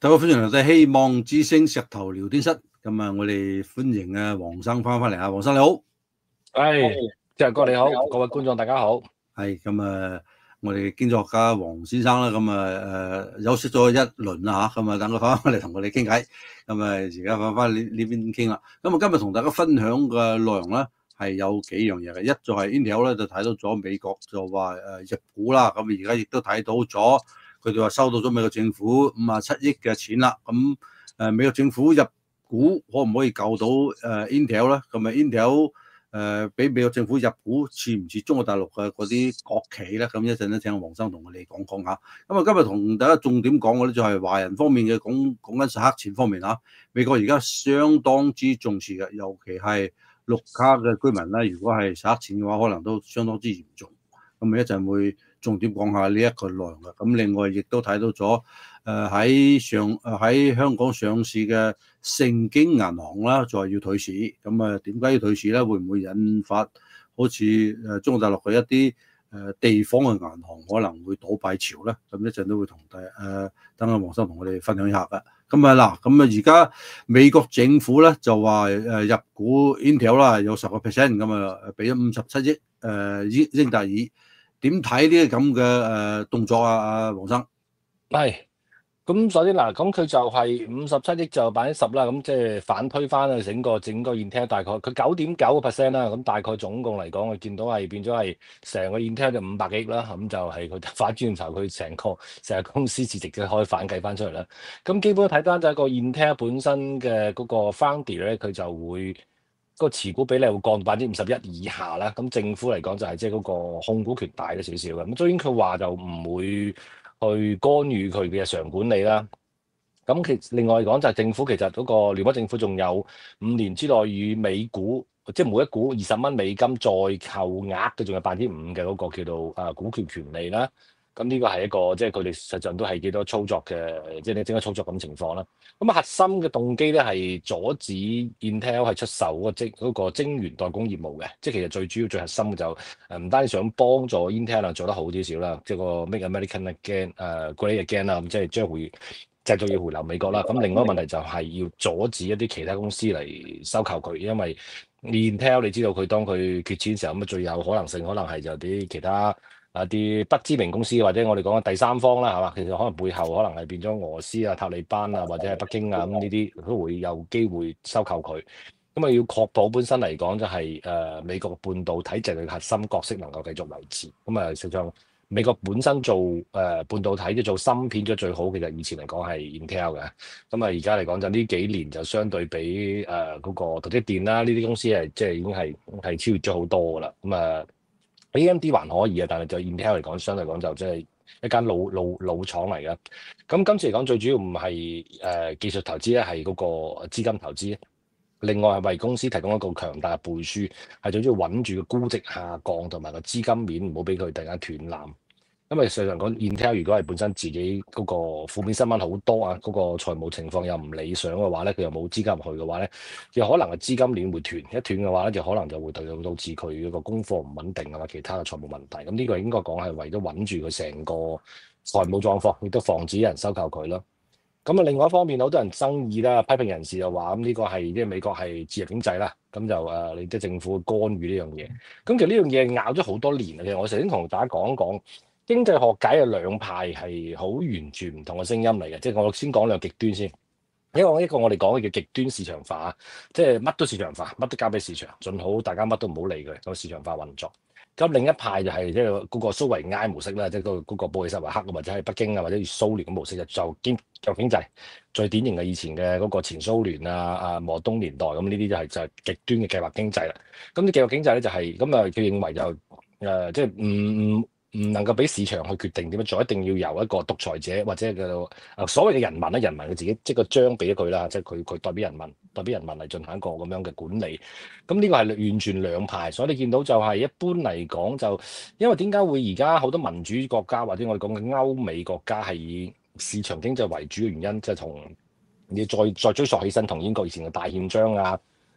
大家歡迎嚟到希望之聲石頭聊天室。咁啊，我哋歡迎黃生翻嚟啊，黃生你好。 謝日哥你好，各位觀眾大家好。 係咁啊，我哋經濟學家黃先生啦，咁啊休息咗一輪啦嚇，咁啊等佢翻返嚟同我哋傾偈。咁啊而家翻呢邊傾啦。咁啊今日同大家分享嘅內容咧係有幾樣嘢嘅，一就係 Intel 咧就睇到咗美國就話入股啦，咁而家亦都睇到咗。佢哋話收到咗美國政府57億嘅錢啦，咁美國政府入股可唔可以救到Intel 咧？咁啊 Intel 俾美國政府入股似唔似中國大陸嘅嗰啲國企咧？咁一陣咧請黃生同我哋講下。咁啊今日同大家重點講嘅咧就係華人方面嘅講緊洗黑錢方面嚇，美國而家相當之重視嘅，尤其係綠卡嘅居民咧，如果係洗黑錢嘅話，可能都相當之嚴重。咁一陣會重點講下呢一個內容嘅。咁另外亦都睇到咗喺香港上市嘅盛京銀行啦，就係要退市。咁啊點解要退市咧？會唔會引發好似中國大陸嘅一啲地方嘅銀行可能會倒閉潮咧？咁一陣都會同等阿黃生同我哋分享一下嘅。咁啊而家美國政府咧就話入股 Intel 啦，有10%，咁啊俾咗57億英特爾。點睇呢啲咁嘅動作啊？黃生咁首先嗱，咁佢就係57億就10%啦，咁即係反推翻啊整個 Intel 大概佢9.9% 啦，咁大概總共嚟講，我見到係變咗係成個 Intel 就500億啦，咁就係佢反轉頭佢成個公司市值就可以反計翻出嚟啦。咁基本睇單就係個 Intel 本身嘅嗰個 founder 咧，佢就會個持股比例會降到51%以下啦。咁政府嚟講就係即係嗰個控股權大咗少少嘅。咁雖然佢話就唔會去干預佢嘅日常管理啦。咁另外嚟講就係政府其實嗰個聯邦政府仲有5年之內與美股，即係每一股20蚊美金再扣額嘅，仲有5%嘅嗰個叫做股權權利啦。咁呢個係一個即係佢哋實際都係幾多操作嘅，即係整個操作咁情況啦。咁核心嘅動機咧係阻止 Intel 係出售嗰個晶圓代工業務嘅，即係其實最主要最核心嘅就唔單止想幫助 Intel 做得好啲少啦，即係個 Make American Great Again 啦，咁即係將會製造業回流美國啦。咁另外一個問題就係要阻止一啲其他公司嚟收購佢，因為 Intel 你知道佢當佢缺錢嘅時候，咁最有可能性可能係就啲其他啲不知名公司或者我哋講嘅第三方啦，係嘛？其實可能背後可能係變咗俄羅斯啊、塔利班啊，或者係北京啊，咁呢啲都會有機會收購佢。咁啊要確保本身嚟講就係美國半導體就係核心角色能夠繼續維持。咁啊實際上美國本身做半導體即係做芯片咗最好，其實以前嚟講係 Intel 嘅。咁啊而家嚟講就呢幾年就相對比嗰個台積電啦呢啲公司係即係已經係超越咗好多噶啦。咁啊 AMD 還可以啊，但係就 Intel 嚟講，相對嚟講就即係一間老廠嚟嘅。咁今次嚟講最主要唔係技術投資咧，係嗰個資金投資。另外係為公司提供一個強大嘅背書，係最主要穩住個估值下降同埋個資金面，唔好俾佢突然間斷纜。因為實際上講 Intel 如果係本身自己嗰個負面新聞好多啊，嗰個財務情況又唔理想嘅話咧，佢又冇資金入去嘅話咧，又可能係資金鏈會斷，一斷嘅話咧，就可能就會導致佢個供貨唔穩定啊，或其他嘅財務問題。咁呢個應該講係為咗穩住佢成個財務狀況，亦都防止有人收購佢咯。咁啊，另外一方面，好多人爭議啦，批評人士就話咁呢個係即係美國係自由經濟啦，咁就你即係政府干預呢樣嘢。咁其實呢樣嘢拗咗好多年啊。其實我頭先同大家講一講。經濟學界嘅兩派係好完全唔同嘅聲音嚟嘅，即係我先講兩極端先。一個我哋講嘅叫極端市場化，即係乜都市場化，乜都交俾市場，盡好大家乜都唔好理佢，咁市場化運作。咁另一派就係即係嗰個蘇維埃模式啦，即係嗰個布爾什維克或者係北京啊或者蘇聯嘅模式，就經濟最典型嘅以前嘅嗰個前蘇聯啊毛澤東年代咁呢啲就係極端嘅計劃經濟啦。咁啲計劃經濟咧就係咁啊，佢認為就即係唔能夠俾市場去決定點樣做，一定要由一個獨裁者或者叫做所謂嘅人民啦，人民佢自己即係個章俾咗佢啦，即係佢代表人民嚟進行一個咁樣嘅管理。咁呢個係完全兩派，所以你見到就係一般嚟講就，因為點解會而家好多民主國家或者我哋講嘅歐美國家係以市場經濟為主嘅原因，即係同你再追溯起身，同英國以前嘅大憲章啊。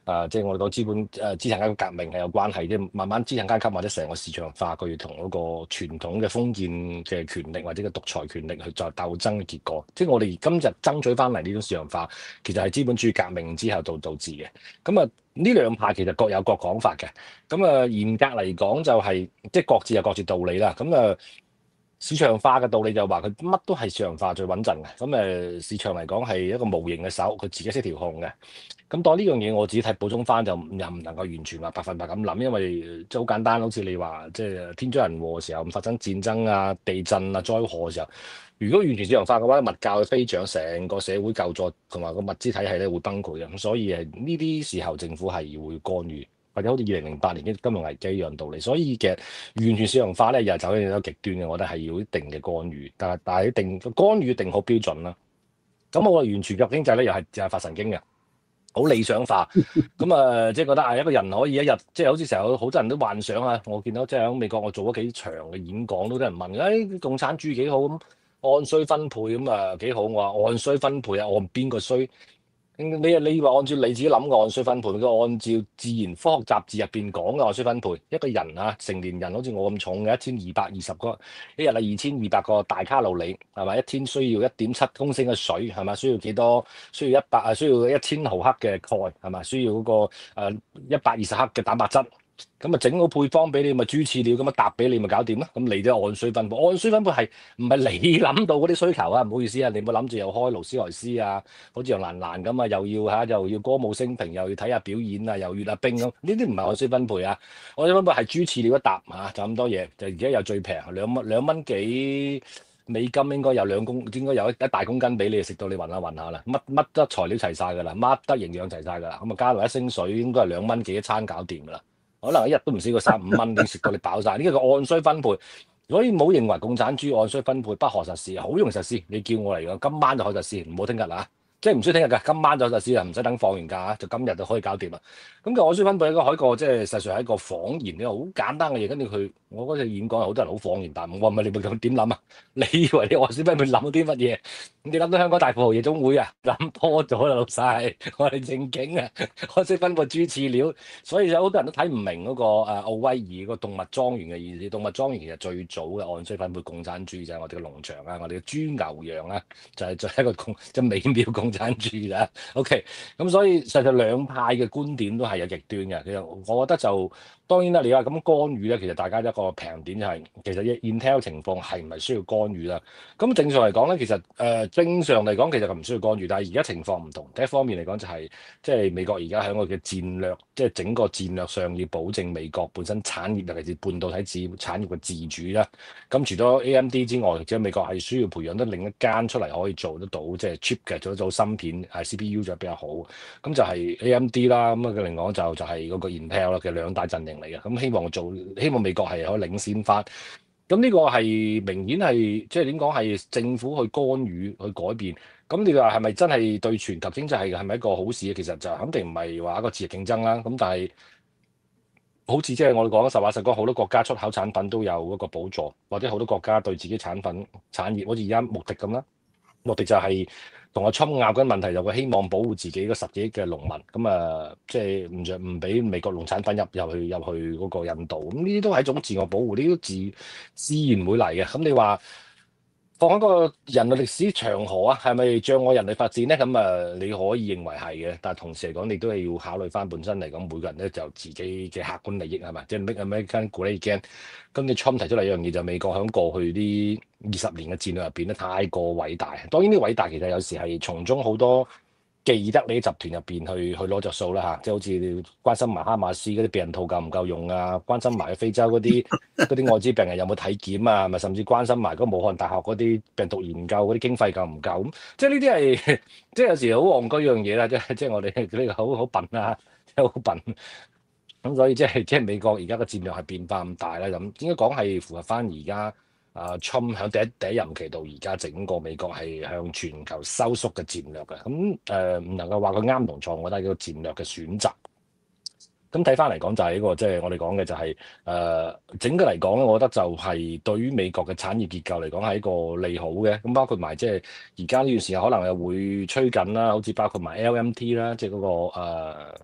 即係我哋講資產階級革命係有關係，即係慢慢資產階級或者成個市場化，佢要同嗰個傳統嘅封建嘅權力或者個獨裁權力去作鬥爭嘅結果。即係我哋今日爭取翻嚟呢種市場化，其實係資本主義革命之後導致嘅。咁啊，呢兩派其實各有各講法嘅。咁啊，嚴格嚟講就係即係各自有各自道理啦。咁啊，市場化嘅道理就話佢乜都係市場化最穩陣嘅。咁市場嚟講係一個無形嘅手，佢自己識調控嘅。咁當呢樣嘢我自己睇補充翻就又唔能夠完全話100%咁諗，因為即係好簡單，好似你話即係天災人禍嘅時候，發生戰爭啊、地震啊、災禍嘅時候，如果完全市場化嘅話，物價會飛漲，成個社會救助同埋個物資體系咧會崩潰嘅。咁所以呢啲時候政府係會干預，或者好似2008年嘅金融危機一樣道理。所以嘅完全市場化咧又走咗極端嘅，我覺得係要一定嘅干預，但係干預定好標準啦。咁我話完全嘅經濟咧又係發神經嘅。好理想化，咁即係覺得一個人可以一日，即係好似成日好多人都幻想啊！我見到即係喺美國，我做咗幾場嘅演講，都有人問，共產主義幾好咁，按需分配咁幾好。我話按需分配啊，按邊個需？你話按照你自己諗嘅按需分配，佢按照自然科學雜誌入邊講嘅按需分配，一個人成年人好似我咁重嘅1220個，一日2200個大卡路里係咪？一天需要1.7公升嘅水係咪？需要幾多？需要1000毫克嘅鈣係咪？需要嗰個120克嘅蛋白質。咁整好配方俾你，咪豬飼料咁搭俾你，咪搞掂啦。咁你都按需分配，按需分配係唔係你諗到嗰啲需求啊？唔好意思啊，你冇諗住又開勞斯萊斯啊，好似楊蘭蘭咁啊，又要歌舞升平，又要睇下表演啊，又閱下兵咁，呢啲唔係按需分配啊。按需分配係豬飼料一搭就咁多嘢，就而家又最平2蚊幾美金，應該有應該有一大公斤俾你食到你暈下啦，乜得材料齊晒㗎啦，乜得營養齊晒㗎啦，咁加埋一升水，應該係2蚊幾一餐搞掂㗎啦。可能一日都唔少過3-5蚊，已經食到你飽晒。呢個按需分配，所以冇認為共產主義按需分配不可實施，好容易實施。你叫我嚟講，今晚就可以實施，唔好聽日啦。即係唔需要聽日㗎，今晚就實施啦，唔使等放完假就今日就可以搞掂啦。咁個按需分配一個即係實際上係一個謊言，呢個好簡單嘅嘢。跟住我嗰次演講，好多人好恍然大悟。我話唔係你咪咁點諗啊？你以為你按需分配諗到啲乜嘢？你諗到香港大富豪夜總會啊？諗多咗啦，老細，我哋正經啊，按需分配豬飼料，所以有好多人都睇唔明嗰個奧威爾個動物莊園嘅意思。動物莊園其實最早嘅按需分配共產主義就係我哋嘅農場啊，我哋嘅豬牛羊啊，就係一個即係美妙共產主義啦。OK，咁所以實際兩派嘅觀點都係有極端嘅。其實我覺得就當然啦，你話咁干預咧，其實大家一個平點就係、其實 Intel 情況係唔係需要干預啦？咁正常嚟講咧，其實正常嚟講其實佢唔需要干預，但係而家情況唔同。第一方面嚟講就係即係美國而家喺我嘅戰略，即係整個戰略上要保證美國本身產業，尤其是半導體產業嘅自主啦。咁除咗 AMD 之外，即係美國係需要培養得另一間出嚟可以做得到即係 chip 嘅，做得到芯片CPU 就比較好。咁就係 AMD 啦，咁另外就係嗰個 Intel 啦，其實兩大陣營嚟嘅。咁希望美國係可以領先翻。咁呢個係明顯係即係點講係政府去干預去改變。咁你話係咪真係對全球經濟係咪一個好事？其實就肯定唔係話一個自力競爭啦。咁但係好似即係我哋講實話實講，好多國家出口產品都有嗰個補助，或者好多國家對自己產業，好似而家穆迪咁啦。穆迪就係同阿侵拗緊問題，就佢希望保護自己嗰10幾億嘅農民，咁即係唔俾美國農產品入去嗰個印度，咁呢啲都係一種自我保護，呢啲都自然會嚟嘅。咁你話放喺個人類歷史長河啊，係咪障礙人類發展咧？咁你可以認為係嘅，但係同時嚟講，你都係要考慮翻本身嚟講，每個人咧就自己嘅客觀利益係咪？即係 make America great again。咁你 Trump 提出嚟一樣嘢就美國喺過去呢20年嘅戰略入邊咧太過偉大。當然啲偉大其實有時係從中好多既得利益集團入邊去攞着數啦嚇，即係好似關心埋哈馬斯嗰啲避孕套夠唔夠用啊，關心埋非洲嗰啲愛滋病人有冇體檢啊，咪甚至關心埋嗰武漢大學嗰啲病毒研究嗰啲經費夠唔夠咁，即係呢啲係即係有時好戇居樣嘢啦，即係我哋呢個好笨啊，即係好笨。咁所以即係美國而家嘅戰略係變化咁大啦，咁應該講係符合翻而家Trump 喺第一任期到而家整個美國係向全球收縮嘅戰略嘅。咁唔能夠話佢啱同錯，我覺得係一個戰略嘅選擇。咁睇翻嚟講就係一個即係我哋講嘅就係整個嚟講咧，我覺得就係對於美國嘅產業結構嚟講係一個利好嘅。咁包括埋即係而家呢段時間可能又會吹緊啦，好似包括埋 LMT 啦，即係嗰個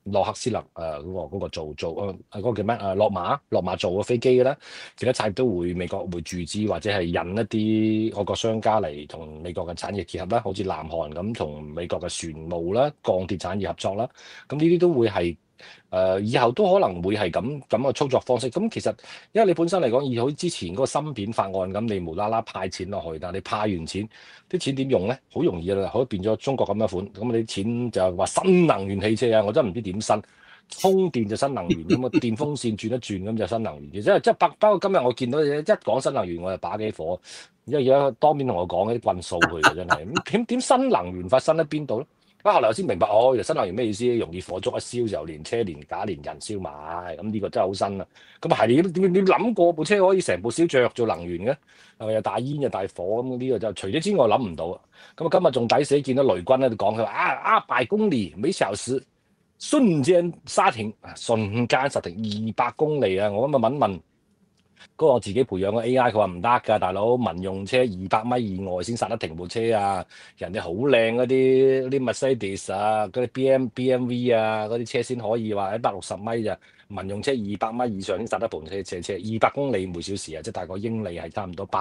洛克斯勒嗰個做嗰個叫咩洛馬做嘅飛機嘅啦，其他產業都會美國會注資或者係引一啲外國商家嚟同美國嘅產業結合啦，好似南韓咁同美國嘅船務啦、鋼鐵產業合作啦，咁呢啲都會係以後都可能會係咁嘅操作方式。咁其實因為你本身嚟講，以好似之前嗰個芯片法案咁，你無啦啦派錢落去，但係你派完錢，啲錢點用咧？好容易啦，可以變咗中國咁嘅款。咁你錢就話新能源汽車啊，我真係唔知點新。充電就新能源咁啊，電風扇轉一轉咁就新能源。即係包括今日我見到一講新能源我就把幾火，因為而家當面同我講啲棍數佢嘅真係。咁點新能源發生喺邊度咧？後來我先明白，原來新能源咩意思？容易火燭一燒就連車連架連人燒埋，咁呢個真係好新啊！咁係你諗過部車可以成部燒着做能源嘅？係咪又大煙又大火咁？呢個就除咗之外諗唔到。咁今日仲抵死見到雷軍喺度講佢話100公里每小時瞬間剎停，瞬間剎停200公里啊！我咁啊問嗰個我自己培養嘅 AI，佢話唔得㗎，大佬，民用車200米以外先剎得停部車啊！人哋好靚嗰啲 Mercedes 啊，嗰啲 BMW 啊，嗰啲車先可以話160米咋，民用車200米以上先剎得部車200公里每小時啊，即係大概英里係差唔多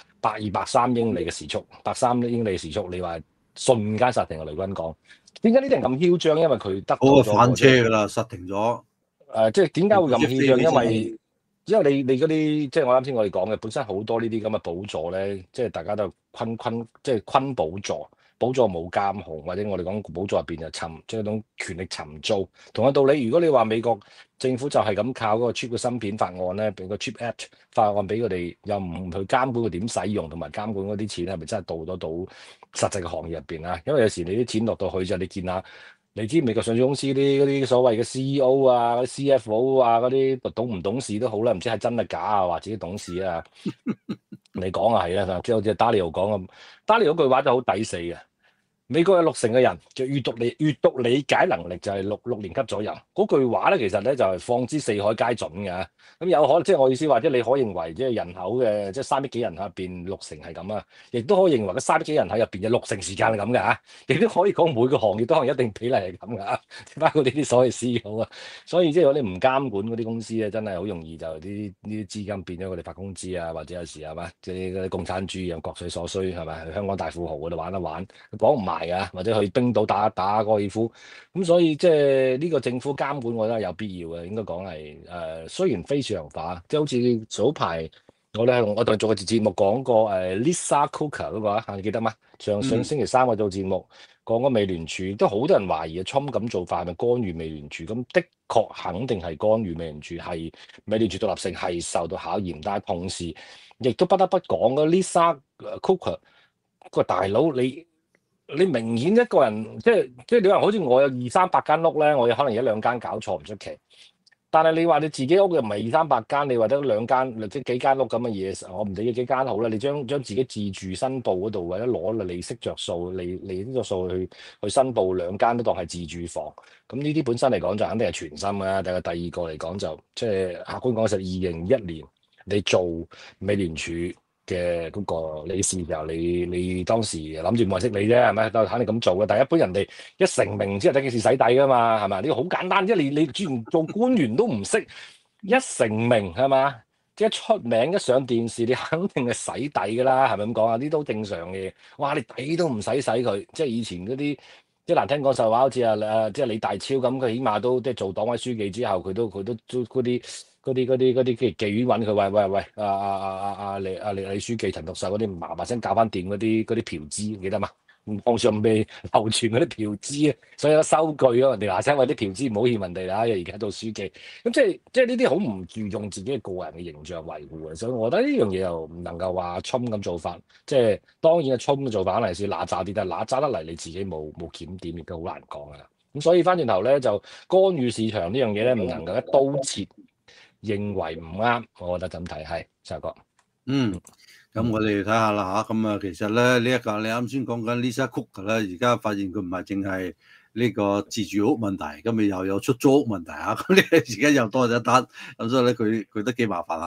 203英里嘅時速，103英里嘅時速，你話瞬間剎停啊！雷軍講，點解呢啲人咁囂張？因為佢得到咗翻車㗎啦，剎停咗。 即係點解會咁囂張？因為你嗰啲即係我啱先我哋講嘅，本身好多呢啲咁嘅補助咧，即係大家都坤補助冇監控，或者我哋講補助入邊就即係一種權力尋租。同一道理，如果你話美國政府就係咁靠嗰個 chip 嘅芯片法案咧，俾個 chip act 法案俾佢哋，又唔去監管佢點使用，同埋監管嗰啲錢係咪真係到得到實際嘅行業入邊啊？因為有時你啲錢落到去就你見下。你知美國上市公司嗰啲所謂嘅 CEO 啊、嗰啲 CFO 啊、嗰啲懂唔懂事都好啦，唔知係真係假啊，或者懂事啊？你講啊係啦，即係好似 Dario 講咁，Dario 嗰句話就好抵死嘅。美國有60%嘅人嘅閱讀理解能力就係六年級左右。嗰句話咧，其實咧就係放之四海皆準嘅。咁有可能即係我意思話，即係你可認為即係人口嘅即係3億幾人口入邊60%係咁啊，亦都可以認為嘅3億幾人口入邊有60%時間係咁嘅嚇，亦都可以講每個行業都可能一定比例係咁嘅嚇，包括呢啲所謂 CEO 啊。所以即係如果你唔監管嗰啲公司咧，真係好容易就呢啲資金變咗佢哋發工資啊，或者有時係嘛，即係嗰啲共產主義啊，各取所需係咪？去香港大富豪嗰度玩一玩，講唔埋啊，或者去冰島打一打高爾夫。咁所以即係呢個政府監管，我覺得係有必要嘅。應該講係雖然非市場化，即係好似早排我哋做個節目講過Lisa Cooker 嗰個啊，你記得嗎？上星期3我做節目講過美聯儲，都好多人懷疑Trump咁做法係咪干預美聯儲？咁的確肯定係干預美聯儲，係美聯儲獨立性係受到考驗。但係同時亦都不得不講嘅 Lisa Cooker 個大佬你明顯一個人，即係你話好似我有200-300間屋咧，我有可能1兩間搞錯唔出奇。但係你話你自己屋又唔係200-300間，你話得2間或者幾間屋咁嘅嘢，我唔理幾間好啦。你將自己自住申報嗰度或者攞利息着數，你呢個數去申報2間都當係自住房。咁呢啲本身嚟講就肯定係全新嘅。但係第二個嚟講就即係客觀講，實2021年你做美聯儲嘅嗰個理事時候，你當時諗住冇人識你啫，係咪？都肯定咁做嘅。但係一般人哋一成名之後，第件事洗底噶嘛，係咪？呢個好簡單，即係你連做官員都唔識，一成名係嘛？即係一出名一上電視，你肯定係洗底噶啦，係咪咁講啊？呢都正常嘅。哇！你底都唔使洗佢，即係以前嗰啲即係難聽講實話，好似即係李大超咁，佢起碼都即係做黨委書記之後，佢都嗰啲妓院揾佢，喂，李書記陳獨秀嗰啲麻麻聲搞翻掂嗰啲嫖資，記得嘛？網上未流傳嗰啲嫖資啊，所以有收據啊，人哋嗱聲話啲嫖資唔好欠人哋啦，因為而家做書記，咁即係呢啲好唔注重自己嘅個人嘅形象維護啊，所以我覺得呢樣嘢又唔能夠話衝咁做法，即係當然係衝嘅做法，可能係揦詐啲，但係揦詐得嚟你自己冇檢點，亦都好難講啊。咁所以翻轉頭咧，就干預市場呢樣嘢咧，唔能夠一刀切。認為唔啱，我覺得咁睇係石哥。 咁我哋睇下啦嚇。咁啊，其實咧呢一個你啱先講緊 Lisa Cooker 咧，而家發現佢唔係淨係呢個自住屋問題，咁又有出租屋問題嚇。咁呢而家又多咗一單，咁所以咧佢都幾麻煩嚇。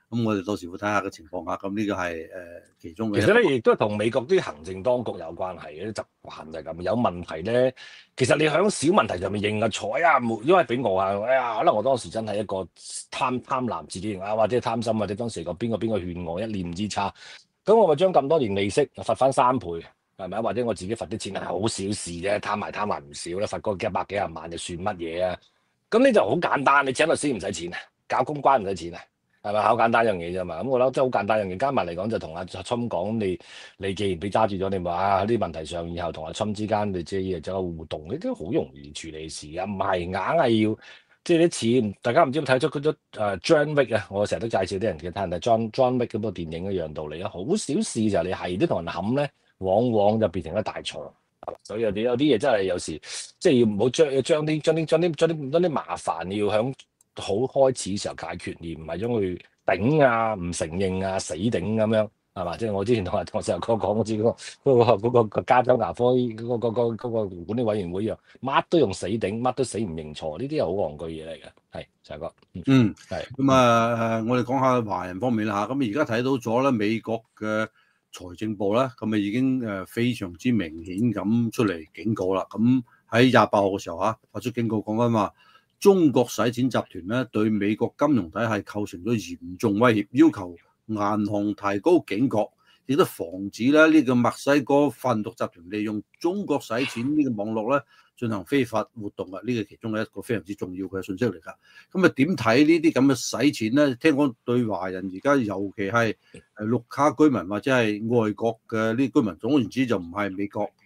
咁我哋到時會睇下個情況下，咁呢個係其中嘅。 其實咧，亦都係同美國啲行政當局有關係嘅，啲習慣就係咁。有問題咧，其實你響小問題上面認個錯啊，冇，因為俾我啊，哎呀，可能我當時真係一個貪婪自己認啊，或者貪心，或者當時個邊個勸我一念之差，咁我咪將咁多年利息罰翻3倍，係咪啊？或者我自己罰啲錢係好小事啫，貪埋唔少啦，罰嗰100幾廿萬就算乜嘢啊？咁你就好簡單，你請律師唔使錢啊，搞公關唔使錢啊。係咪好簡單一樣嘢啫嘛？咁我覺得真係好簡單一樣嘢，加埋嚟講就同阿春講，你既然俾揸住咗，你話啊啲問題上以後同阿春之間你即係有個互動，呢啲好容易處理事啊，唔係硬係要即係啲錢。大家唔知有冇睇咗嗰咗John Wick 啊？我成日都介紹啲人嘅睇人哋 John Wick 嗰部電影一樣道理啊，好小事就係你係都同人冚咧，往往就變成一大錯。所以有啲嘢真係有時即係要唔好將啲麻煩要響好開始嘅時候解決，而唔係將佢頂啊、唔承認啊、死頂咁樣，係嘛？即係我之前同石油哥講，我知嗰個加州牙科嗰個管理委員會一樣，乜都用死頂，乜都死唔認錯，呢啲係好戇居嘢嚟嘅。係石油哥，係咁我哋講下華人方面啦嚇。咁而家睇到咗咧，美國嘅財政部咧，咁已經非常之明顯咁出嚟警告啦。咁喺28號嘅時候發出警告，講緊話中國洗錢集團咧對美國金融體系構成咗嚴重威脅，要求銀行提高警覺，亦都防止咧呢個墨西哥販毒集團利用中國洗錢呢個網絡咧進行非法活動啊！呢個其中嘅一個非常之重要嘅信息嚟㗎。咁點睇呢啲咁嘅洗錢咧？聽講對華人而家尤其係綠卡居民或者係外國嘅呢啲居民，總言之就唔係美國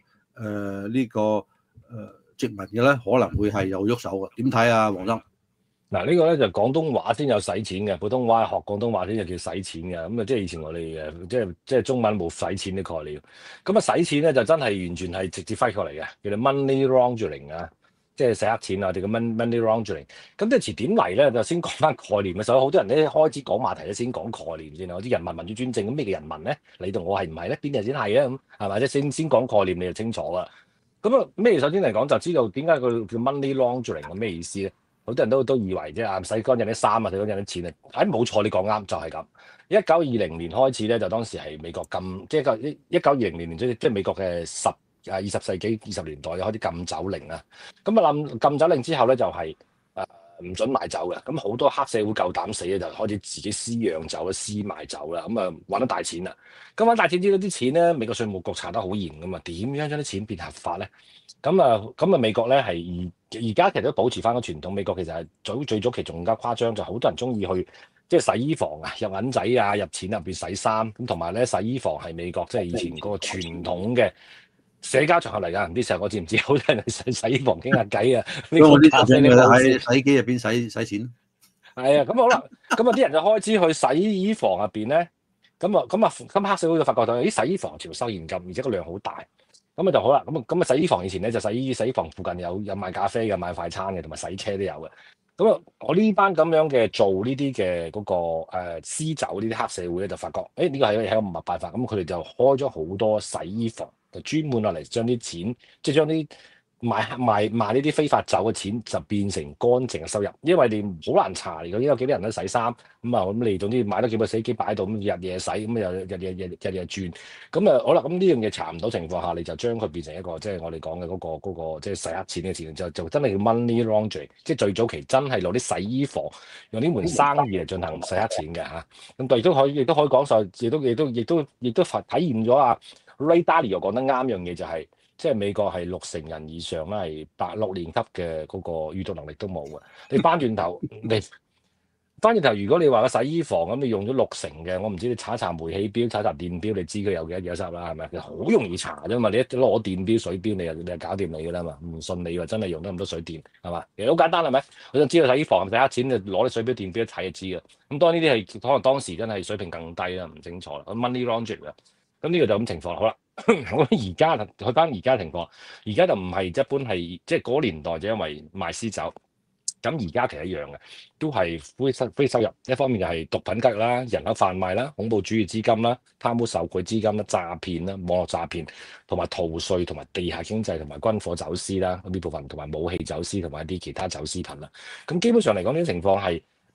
殖民嘅咧，可能會係有喐手嘅。點睇啊，黃生？ 嗱，呢個咧就廣東話先有洗錢嘅，普通話學廣東話先就叫洗錢嘅。咁啊，即係以前我哋即係中文冇洗錢嘅概念。咁啊，洗錢咧就真係完全係直接翻過嚟嘅，叫做 money laundering 啊，即係洗黑錢啊，我哋嘅 money laundering。咁即係遲點嚟咧，就先講翻概念嘅時候，好多人咧開始講話題咧，先講概念先啊。有啲人民民主專政，咁咩叫人民咧？你同我係唔係咧？邊啲先係咧？咁係咪？即係先講概念，你就清楚啦。咁啊，咩首先嚟講就知道點解佢叫 money laundering 係咩意思咧？好多人都以為啫啊，洗乾淨啲衫啊，洗乾淨啲錢啊，冇錯，你講啱就係咁。1920年開始咧，就當時係美國禁，即係1920年即係美國嘅20世紀20年代開始禁酒令啊。咁啊禁酒令之後咧就係唔准賣酒嘅，咁好多黑社會夠膽死咧，就開始自己私釀酒啦、私賣酒啦，咁啊揾得大錢啦。咁揾大錢之後啲錢咧，美國稅務局查得好嚴噶嘛，點樣將啲錢變合法咧？咁啊美國咧係而家其實都保持翻個傳統。美國其實係最早期仲加誇張，就好多人中意去即係洗衣房啊、入銀仔啊、入錢入邊洗衫咁，同埋咧洗衣房係美國即係以前嗰個傳統嘅社交場合嚟㗎。唔知石哥知唔知？好多人去洗衣房傾下偈啊！呢個咖啡你喺洗機入邊洗錢。 係啊，咁好啦，咁啲人就開始去洗衣房入邊咧，咁黑社會就發覺到，咦，洗衣房全部收現金，而且個量好大。咁就好啦，咁洗衣房以前咧就洗衣房附近有賣咖啡嘅、賣快餐嘅，同埋洗車都有嘅。咁我呢班咁樣嘅做呢啲嘅嗰個私酒呢啲黑社會咧，就發覺呢個係一個唔係辦法。咁佢哋就開咗好多洗衣房，就專門落嚟將啲錢，即係將啲賣呢啲非法酒嘅錢就變成乾淨嘅收入。因為你好難查，如果有幾多人都洗衫咁你總之買多幾部洗衣機擺喺度，咁日夜洗，咁又日夜轉。好啦，咁呢樣嘢查唔到情況下，你就將佢變成一個即係我哋講嘅嗰個即係洗黑錢嘅錢，就真係叫 money laundering，即係最早期真係攞啲洗衣房用呢門生意嚟進行洗黑錢嘅嚇。咁亦都可以講晒，亦都體驗咗啊 Ray Dalio 講得啱樣嘢就係。即係美國係60人以上啦，係6年級嘅嗰個閱讀能力都冇嘅。你翻轉頭，如果你話個洗衣房咁，你用咗60嘅，我唔知你查煤氣錶、查電錶，你知佢有幾多嘢收啦，係咪？好容易查啫嘛，你一攞電錶、水錶，你就搞掂你㗎啦嘛。唔信你話真係用得咁多水電係嘛？其實好簡單係咪？我想知道洗衣房洗黑錢，就攞啲水錶、電錶一睇就知㗎。咁當然呢啲係可能當時真係水平更低啦，唔清楚啦。money laundering 啊，咁呢個就咁情況啦。好啦。我而家去翻而家情況，而家就唔係一般係即係嗰年代就因為賣私酒，咁而家其實一樣嘅，都係非收入。一方面就係毒品交易啦、人口販賣啦、恐怖主義資金啦、貪污受賄資金啦、詐騙啦、網絡詐騙同埋逃稅同埋地下經濟同埋軍火走私啦呢部分，同埋武器走私同埋一啲其他走私品啦。咁基本上嚟講呢啲情況係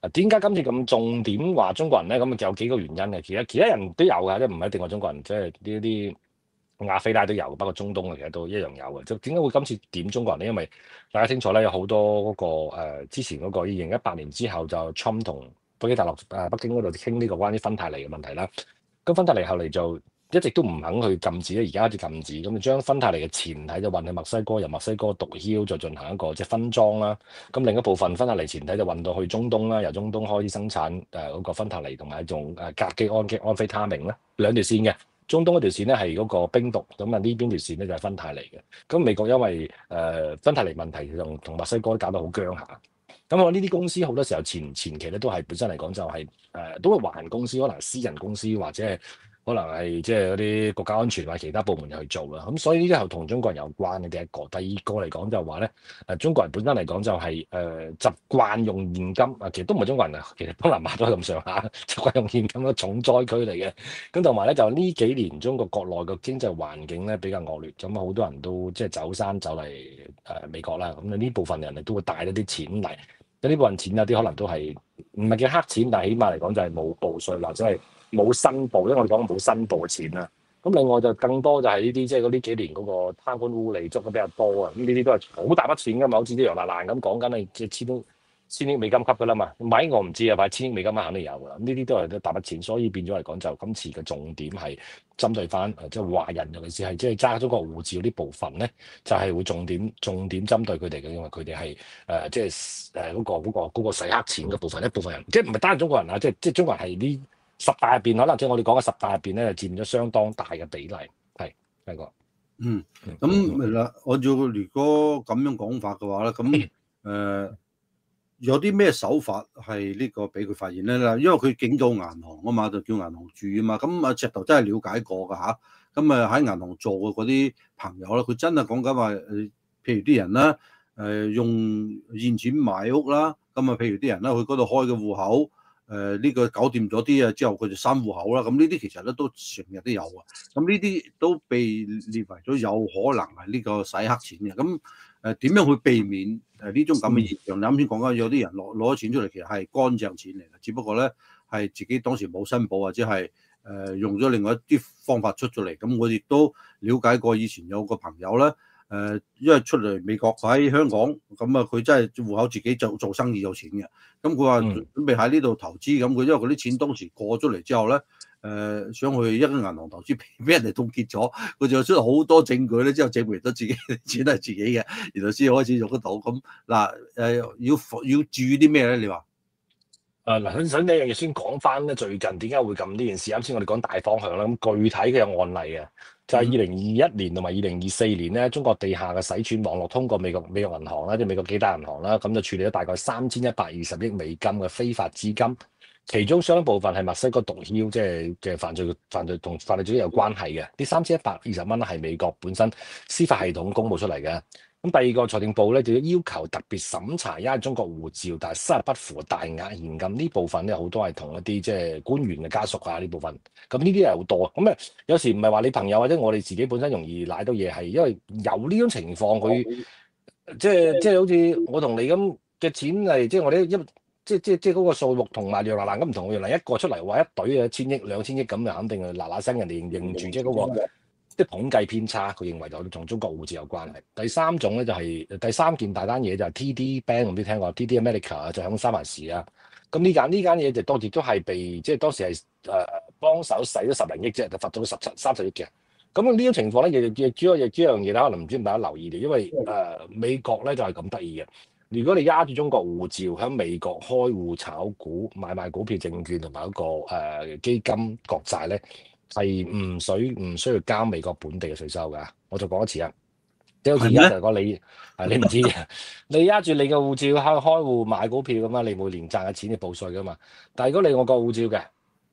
點解今次咁重點話中國人咧？咁就有幾個原因嘅。其他人都有㗎，即係唔係一定話中國人，即係呢啲亞非拉都有，包括中東嘅其實都一樣有嘅。就點解會今次點中國人咧？因為大家清楚咧，有好多嗰個之前嗰個2018年之後就 Trump 同北京大陸北京嗰度傾呢個關於芬太尼嘅問題啦。咁芬太尼後嚟就一直都唔肯去禁止咧，而家開始禁止，咁就將芬太尼嘅前體就運去墨西哥，由墨西哥毒梟再進行一個即係分裝啦。咁另一部分芬太尼前體就運到去中東啦，由中東開始生產嗰個芬太尼同埋一種甲基安非他命咧，兩條線嘅。中東嗰條線咧係嗰個冰毒，咁啊呢邊條線咧就係芬太尼嘅。咁美國因為芬太尼問題同墨西哥搞到好僵下。咁我呢啲公司好多時候前期咧都係本身嚟講就係都係華人公司，可能私人公司或者係可能係即係嗰啲國家安全或者其他部門去做啦。咁所以呢啲係同中國人有關嘅第一個。第二個嚟講就係話咧中國人本身嚟講就係習慣用現金其實都唔係中國人啊，其實東南亞都係咁上下習慣用現金嘅重災區嚟嘅。咁同埋咧就呢幾年中國國內嘅經濟環境咧比較惡劣，咁好多人都即係走山走嚟美國啦。咁呢部分人都會帶咗啲錢嚟。呢部分錢有啲可能都係唔係叫黑錢，但係起碼嚟講就係冇報稅或者係冇申報，因為我哋講冇申報嘅錢啦。咁另外就更多就係呢啲即係嗰呢幾年嗰個貪官污吏捉得比較多啊。咁呢啲都係好大筆錢㗎嘛，好似啲楊爛爛咁講緊係即係千億美金級㗎啦嘛。買我唔知啊，買千億美金肯定有㗎啦。咁呢啲都係大筆錢，所以變咗嚟講就今次嘅重點係針對翻即係華人，尤其是係即係揸中國護照呢部分咧，就係會重點針對佢哋嘅，因為佢哋係即係嗰個洗黑錢嘅部分，一部分人即係唔係單係中國人啊，即係中國人係呢十大入邊，可能即係我哋講嘅十大入邊咧，佔咗相當大嘅比例，係個。 咁嗱，按照如果咁樣講法嘅話咧，咁有啲咩手法係呢個俾佢發現咧？嗱，因為佢警告銀行啊嘛，就叫銀行注意啊嘛。咁啊，石頭真係了解過㗎嚇。咁喺銀行做嘅嗰啲朋友咧，佢真係講緊話譬如啲人咧用現錢買屋啦。咁啊，譬如啲人咧去嗰度開嘅戶口，呢個搞掂咗啲之後，佢就刪戶口啦。咁呢啲其實咧都成日都有啊。咁呢啲都被列為咗有可能係呢個洗黑錢嘅。咁點樣去避免呢種咁嘅現象？你啱先講緊有啲人攞咗錢出嚟，其實係乾淨錢嚟嘅，只不過咧係自己當時冇申報，或者係用咗另外一啲方法出咗嚟。咁我亦都了解過，以前有個朋友咧因為出嚟美國喺香港，咁佢真係戶口自己做生意有錢嘅。咁佢話準備喺呢度投資，咁佢因為嗰啲錢當時過咗嚟之後咧。想去一間銀行投資，俾人哋凍結咗，佢就出好多證據咧，之後證明到自己錢係自己嘅，然後先開始用得到。咁嗱要注意啲咩咧？你話嗱，首先呢樣嘢先講翻咧，最近點解會咁呢件事？啱先我哋講大方向啦，咁具體嘅案例啊，就係2021年同埋2024年咧，中國地下嘅洗錢網絡通過美國銀行啦，即係美國幾大銀行啦，咁就處理咗大概3120億美金嘅非法資金。其中相當部分係墨西哥毒梟，即係嘅犯罪同犯罪組織有關係嘅。啲3120蚊係美國本身司法系統公佈出嚟嘅。咁第二個財政部咧就要求特別審查一係中國護照，但係收入不符大額現金呢部分咧，好多係同一啲即係官員嘅家屬啊呢部分。咁呢啲係好多。咁有時唔係話你朋友或者我哋自己本身容易賴到嘢，係因為有呢種情況，佢即係好似我同你咁嘅錢係即係我哋即係嗰個數目同埋楊蘭咁唔同，楊蘭一個出嚟話一隊啊1000億2000億咁，就肯定係嗱嗱聲人哋認住，即係嗰個即係統計偏差，佢認為就同中國護照有關係。第三種咧就係第三件大單嘢就係 TD Bank，唔知聽過 TD America 就響三藩市啊。咁呢間嘢就當時都係被即係當時係幫手使咗10零億啫，就罰咗30億嘅。咁呢種情況咧，亦主要一樣嘢可能唔知大家留意嘅，因為美國咧就係咁得意嘅。如果你押住中國護照喺美國開戶炒股、買賣股票證券同埋一個基金國債咧，係唔需要交美國本地嘅稅收㗎。我再講一次啊，即係好似而家就講你唔知嘅，你押住你嘅護照開戶買股票咁嘛，你每年賺嘅錢要報稅㗎嘛。但係如果你我國護照嘅，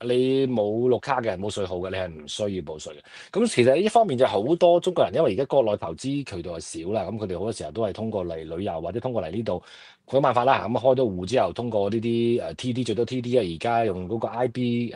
你冇綠卡嘅，冇稅號嘅，你係唔需要報稅嘅。咁其實呢一方面就好多中國人，因為而家國內投資渠道係少啦，咁佢哋好多時候都係通過嚟旅遊或者通過嚟呢度，佢冇辦法啦。咁開咗戶之後，通過呢啲TD 最多 TD 啊，而家用嗰個 IB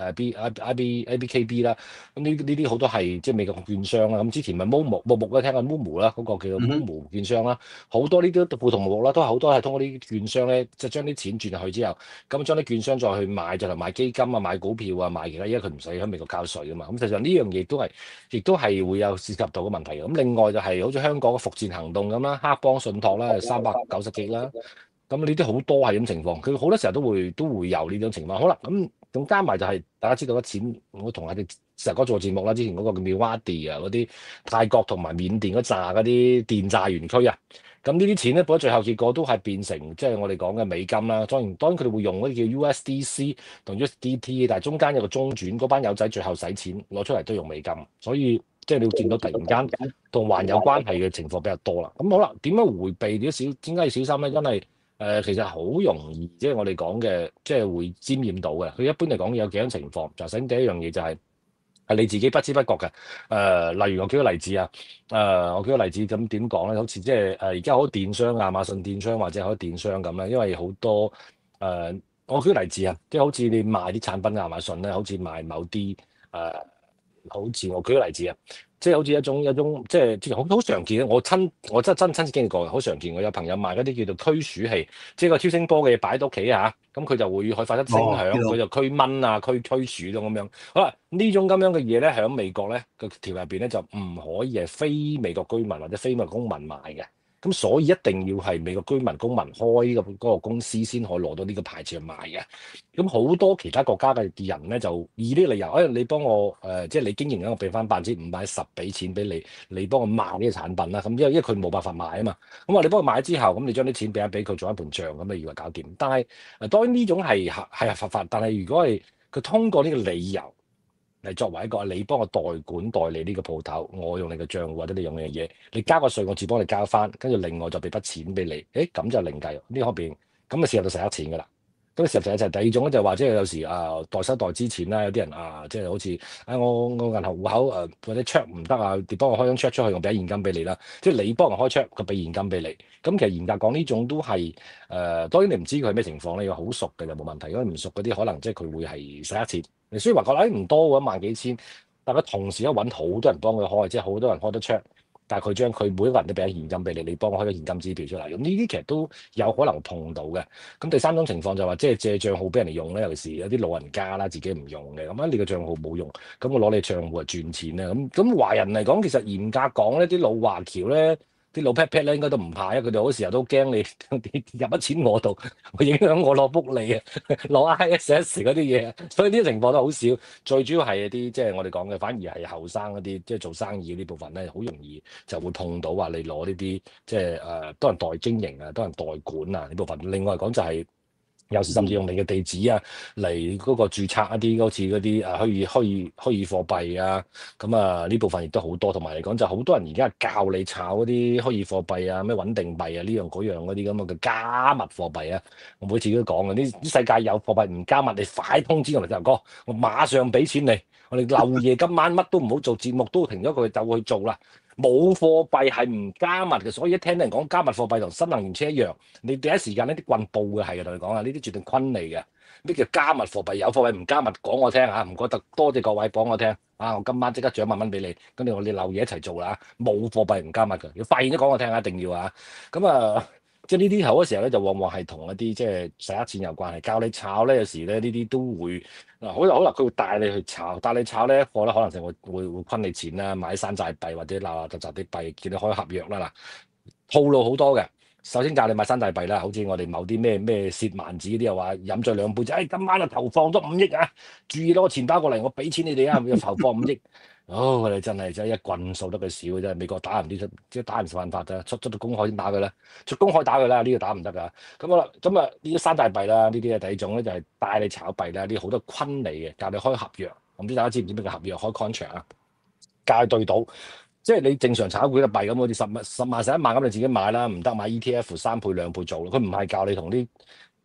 ABKB 啦。咁呢啲好多係即係美國券商啦。咁之前咪 Momo 咧，聽過 Momo 啦，嗰個叫做嗯哼， Momo 券商啦，好多呢啲互通互錄啦，都係好多係通過呢啲券商咧，即係將啲錢轉入去之後。咁將啲券商再去買，就係買基金啊、買股票啊、買其他，因為佢唔使喺美國交稅啊嘛。咁實際上呢樣嘢亦都係會有涉及到嘅問題嘅。咁另外就係好似香港嘅復戰行動咁啦，黑幫信託啦，390幾啦。咁呢啲好多係咁情況，佢好多時候都會有呢種情況。好啦，咁加埋就係大家知道嘅錢，我同阿哋成日哥做節目啦，之前嗰個叫 Myanmar 啊，嗰啲泰國同埋緬甸嗰扎嗰啲電詐園區啊。咁呢啲錢咧，到咗最後結果都係變成即係我哋講嘅美金啦。當然佢哋會用嗰啲叫 USDC 同 USDT，但係中間有個中轉，嗰班友仔最後使錢攞出嚟都用美金，所以即係你會見到突然間同環有關係嘅情況比較多啦。咁好啦，點樣迴避點解要小心咧？因為其實好容易，即係我哋講嘅，即係會沾染到嘅。佢一般嚟講有幾種情況，就首先第一樣嘢就係你自己不知不覺嘅。例如我舉個例子啊，我舉個例子咁點講咧？好似即係而家好多電商，亞馬遜電商或者好多電商咁咧，因為好多我舉個例子啊，即係好似你賣啲產品亞馬遜咧，好似賣某啲好似我舉個例子啊，即係好似一種即係之前好常見嘅，我真親自經歷過嘅，好常見。我有朋友賣嗰啲叫做驅鼠器，即係個超聲波嘅嘢擺到屋企嚇，咁佢就會發出聲哦， 響， 知道， 佢就驅蚊啊、驅鼠咁樣。好啦，呢種咁樣嘅嘢咧，喺美國咧個條入邊咧就唔可以係非美國居民或者非美國公民買嘅。咁所以一定要係美國居民公民開呢嗰個公司先可以攞到呢個牌照去賣嘅。咁好多其他國家嘅人咧，就以呢個理由，你幫我即係你經營緊，我俾翻5%-10%俾錢俾你，你幫我賣呢個產品啦。咁因為佢冇辦法買啊嘛。咁話你幫佢買之後，咁你將啲錢俾佢做一盤帳，咁你以為搞掂。但係當然呢種係合法，但係如果係佢通過呢個理由嚟作為一個你幫我代管代理呢個鋪頭，我用你嘅帳戶或者你用你嘅嘢，你交個稅，我只幫你交翻，跟住另外就俾筆錢俾你。咁就另計呢方面，咁啊事後就使得錢㗎啦。咁事實就係第二種咧，就話即係有時代收代之前啦，有啲人即係好似我銀行戶口或者 check 唔得啊，你幫我開張 check 出去，我俾現金俾你啦。即係你幫我開 check，佢俾現金俾你。咁其實嚴格講呢種都係當然你唔知佢係咩情況咧，要好熟嘅就冇問題。如果唔熟嗰啲，可能即係佢會係使一次。你雖然話覺得唔多喎，1萬幾千，但係佢同時一揾好多人幫佢開，即係好多人開得 check。但係佢將佢每一個人都俾咗現金俾你，你幫我開咗現金支票出嚟，咁呢啲其實都有可能碰到嘅。咁第三種情況就話，即係借帳號俾人哋用咧，尤其是有啲老人家啦，自己唔用嘅，咁你個帳號冇用，咁我攞你帳戶嚟賺錢咧，咁華人嚟講，其實嚴格講咧，啲老華僑咧。啲老 pat pat 咧應該都唔怕，因為佢哋好時候都驚你入咗錢我度，會影響我攞福利啊，攞 ISS 嗰啲嘢，所以呢啲情況都好少。最主要係一啲即係我哋講嘅，反而係後生嗰啲即係做生意呢部分咧，好容易就會碰到話你攞呢啲即係多人代經營啊，多人代管啊呢部分。另外嚟講就係、有時甚至用你嘅地址啊嚟嗰個註冊一啲好似嗰啲虛擬貨幣啊，咁呢部分亦都好多，同埋嚟講就好多人而家教你炒嗰啲虛擬貨幣啊，咩穩定幣啊呢樣嗰樣嗰啲咁嘅加密貨幣啊，我每次都講嘅，呢世界有貨幣唔加密，你快通知我哋就哥，我馬上俾錢你，我哋漏夜今晚乜都唔好做節目，都停咗佢就去做啦。冇貨幣係唔加密嘅，所以一聽人講加密貨幣同新能源車一樣，你第一時間呢啲棍報嘅係嘅，同你講啊，呢啲絕對昆嚟嘅。咩叫加密貨幣？有貨幣唔加密，講我聽嚇，唔覺得多謝各位講我聽啊！我今晚即刻獎1萬蚊俾你，跟住我哋漏嘢一齊做啦。冇貨幣唔加密嘅，要發現咗講我聽啊，一定要啊！咁即係呢啲好多時候咧，就往往係同一啲即係洗黑錢有關係，教你炒咧，有時咧呢啲都會好啦，佢會帶你去炒，帶你炒咧，貨咧可能就會昆你錢啦，買山寨幣或者嗱雜啲幣，叫你開合約啦嗱，套路好多嘅。首先教你買山寨幣啦，好似我哋某啲咩薛萬子嗰啲又話飲醉2杯就，今晚投放咗5億啊！注意攞個錢包過嚟，我俾錢你哋啊！要投放5億。我哋真係一棍掃得佢少嘅啫。美國打人啲即係打人犯法啫，出到公海先打佢啦，出公海打佢啦，呢個打唔得㗎。咁好啦，呢啲山寨幣啦，呢啲第二種咧就係帶你炒幣啦，啲好多昆你嘅，教你開合約。唔知大家知唔知咩叫合約？開 contract 啊，教你對賭。即係你正常炒股嘅幣咁，好似10萬11萬咁，你自己買啦，唔得買 ETF 3倍2倍做咯。佢唔係教你同啲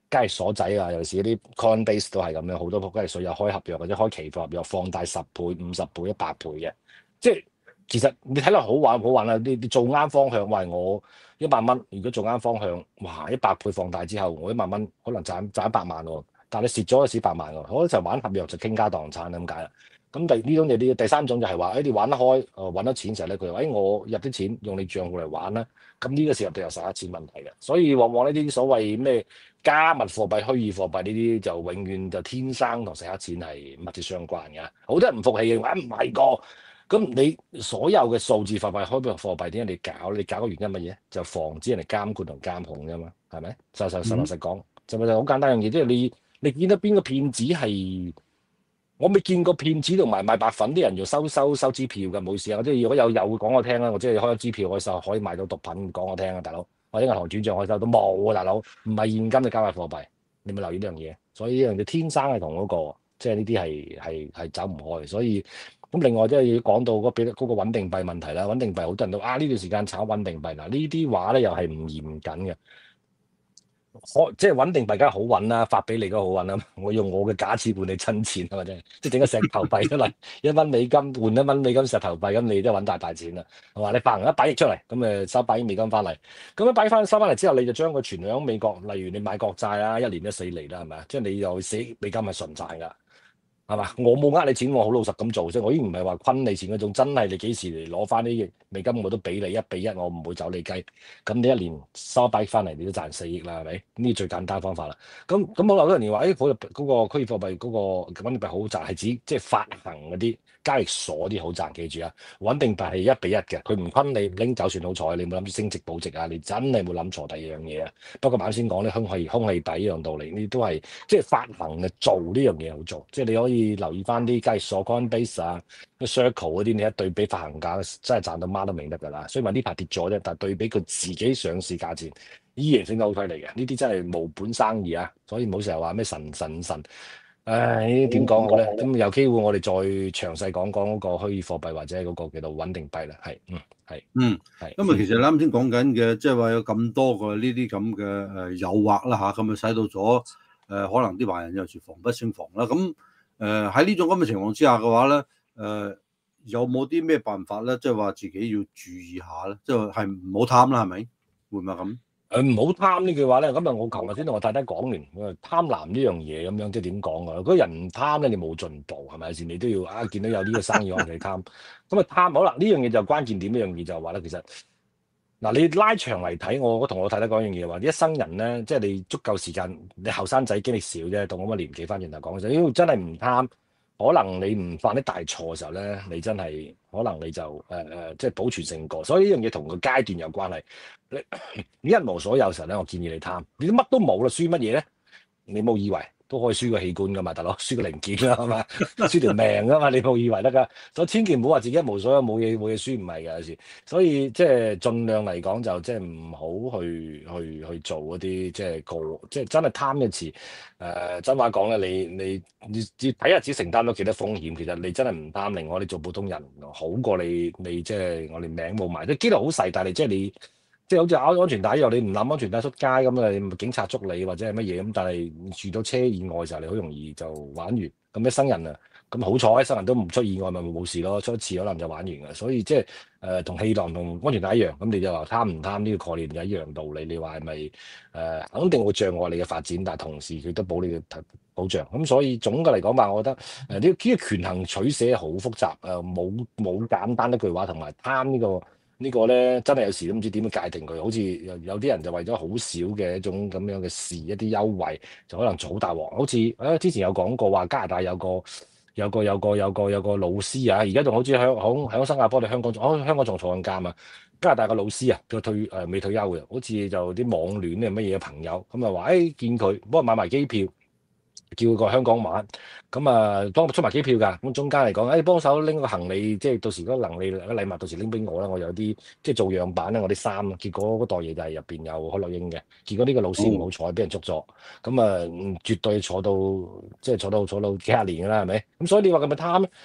交易所仔啊，尤其是嗰啲 Coinbase 都係咁樣，好多交易所有開合約或者開期貨合約放大10倍、50倍、100倍嘅，即係其實你睇落好玩唔好玩啊！你做啱方向，喂我100蚊，如果做啱方向，哇100倍放大之後，我100蚊可能賺100萬喎，但係你蝕咗嗰時100萬喎，我就玩合約就傾家蕩產咁解啦。咁呢種嘢啲第三種就係話，你玩得開，揾得錢時候咧，佢話，我入啲錢用你賬戶嚟玩啦。咁呢個時候就有實一錢問題嘅，所以往往呢啲所謂咩加密貨幣、虛擬貨幣呢啲就永遠就天生同洗黑錢係密切相關嘅。好多人唔服氣嘅話唔係個，咁你所有嘅數字貨幣、虛擬貨幣點解你搞？你搞嘅原因乜嘢？就防止人哋監管同監控啫嘛，係咪？實老實講，就咪就好簡單樣嘢，即係你見到邊個騙子係？我未見過騙子同埋賣白粉啲人要收支票嘅，冇事啊！即係如果有講我聽啦，我即係開咗支票，我就可以買到毒品，講我聽啊，大佬。或者銀行轉賬可以收到冇啊，大佬，唔係現金嘅加密貨幣，你咪留意呢樣嘢。所以呢樣嘢天生係同嗰個，即係呢啲係走唔開。所以咁另外即係要講到嗰個穩定幣問題啦，穩定幣好多人都呢段時間炒穩定幣嗱，呢啲話咧又係唔嚴謹嘅。即係穩定幣梗係好穩啦，發俾你都好穩啦。我用我嘅假設換你真錢啊嘛，即係整個石頭幣出嚟，1蚊美金換1蚊美金石頭幣，咁你都揾大錢啦，係嘛？你發行100億出嚟，咁收100億美金翻嚟，咁樣收翻嚟之後，你就將佢存喺美國，例如你買國債啦，1年都4厘啦，係咪啊？即係你又4美金係純賺㗎。係嘛？我冇呃你錢，我好老實咁做啫。我已經唔係話坤你錢嗰種，真係你幾時嚟攞翻啲美金我都俾你1比1，我唔會走你雞。咁你1年收100億翻嚟，你都賺4億啦，係咪？呢最簡單方法啦。咁好多人話，嗰個虛擬貨幣嗰個穩定幣好賺，係指即係發行嗰啲交易所啲好賺。記住啊，穩定幣係1比1嘅，佢唔坤你拎走算好彩。你冇諗住升值保值啊？你真係冇諗錯第二樣嘢啊。不過啱先講咧，空氣幣一樣道理，呢都係即係發行嘅做呢樣嘢好做，即係你可以留意翻啲交易所 Coinbase 啊、Circle 嗰啲，你一對比發行價，真係賺到媽都明得㗎啦。所以話呢排跌咗啫，但係對比佢自己上市價錢，依然升得好犀利嘅。呢啲真係無本生意啊！所以唔好成日話咩神。唉，點講好咧？咁有機會我哋再詳細講嗰個虛擬貨幣或者嗰個叫做穩定幣啦。係。 咁其實啱先講緊嘅，即係話有咁多個呢啲咁嘅誘惑啦嚇，咁使到咗可能啲壞人有時防不勝防啦。咁喺呢種咁嘅情況之下嘅話咧，有冇啲咩辦法咧？即係話自己要注意下咧，即係唔好貪啦，係咪？會唔會咁？ 唔好貪呢句話咧，咁啊，我琴日先同我太太講完，貪婪呢樣嘢咁樣，即係點講啊？嗰人唔貪咧，你冇進步係咪？有時你都要見到有呢個生意可能你貪，咁啊貪好啦。呢樣嘢就關鍵點，呢樣嘢就係話咧，其實嗱，你拉長嚟睇，我同我太太講一樣嘢話，一生人咧，即係你足夠時間，你後生仔經歷少啫，到咁嘅年紀翻轉頭講，只要真係唔貪。可能你唔犯啲大錯嘅時候咧，你真係可能你就即係保存成果。所以呢樣嘢同個階段有關係。你一無所有嘅時候咧，我建議你貪。你乜都冇啦，輸乜嘢咧？你冇以為都可以輸個器官噶嘛，大佬輸個零件啦，係嘛？輸條命噶嘛，你冇以為得噶。所以千祈唔好話自己一無所有，冇嘢輸，唔係嘅有時。所以即係盡量嚟講，就即係唔好去做嗰啲即係真係貪嘅詞。真話講咧，你睇下自己承擔咗幾多風險。其實你真係唔貪，令我哋做普通人好過你即係我哋名冇埋。即係機率好細，但係即係好似安全帶一樣，你唔攬安全帶出街咁啊，你警察捉你或者係乜嘢咁，但係遇到車意外嘅時候，你好容易就玩完。咁一生人啊，咁好彩一生人都唔出意外，咪冇事咯。出一次可能就玩完嘅。所以即係同氣囊同安全帶一樣，咁你就話貪唔貪呢個概念就一樣道理。你話係咪肯定會障礙你嘅發展，但係同時佢都保你嘅保障。咁所以總嘅嚟講話，我覺得呢個權衡取捨好複雜，冇簡單一句話，同埋貪呢個咧，真係有時都唔知點樣界定佢。好似有啲人就為咗好少嘅一種咁樣嘅事，一啲優惠就可能做好大鑊。好似之前有講過話加拿大有個老師啊，而家仲好似喺新加坡定香港仲坐緊監啊。加拿大個老師啊，佢未退休嘅，好似就啲網戀乜嘢嘅朋友咁啊話見佢幫佢買埋機票。叫佢過香港玩，咁幫佢出埋機票㗎。咁中間嚟講，幫手拎個行李，即係到時嗰個行李禮物，到時拎俾我啦。我有啲即係做樣板咧，我啲衫。結果嗰袋嘢就係入邊有海洛因嘅。結果呢個老師唔好彩，俾人捉咗。咁絕對坐到幾廿年㗎啦，係咪？咁所以你話佢咪貪咧？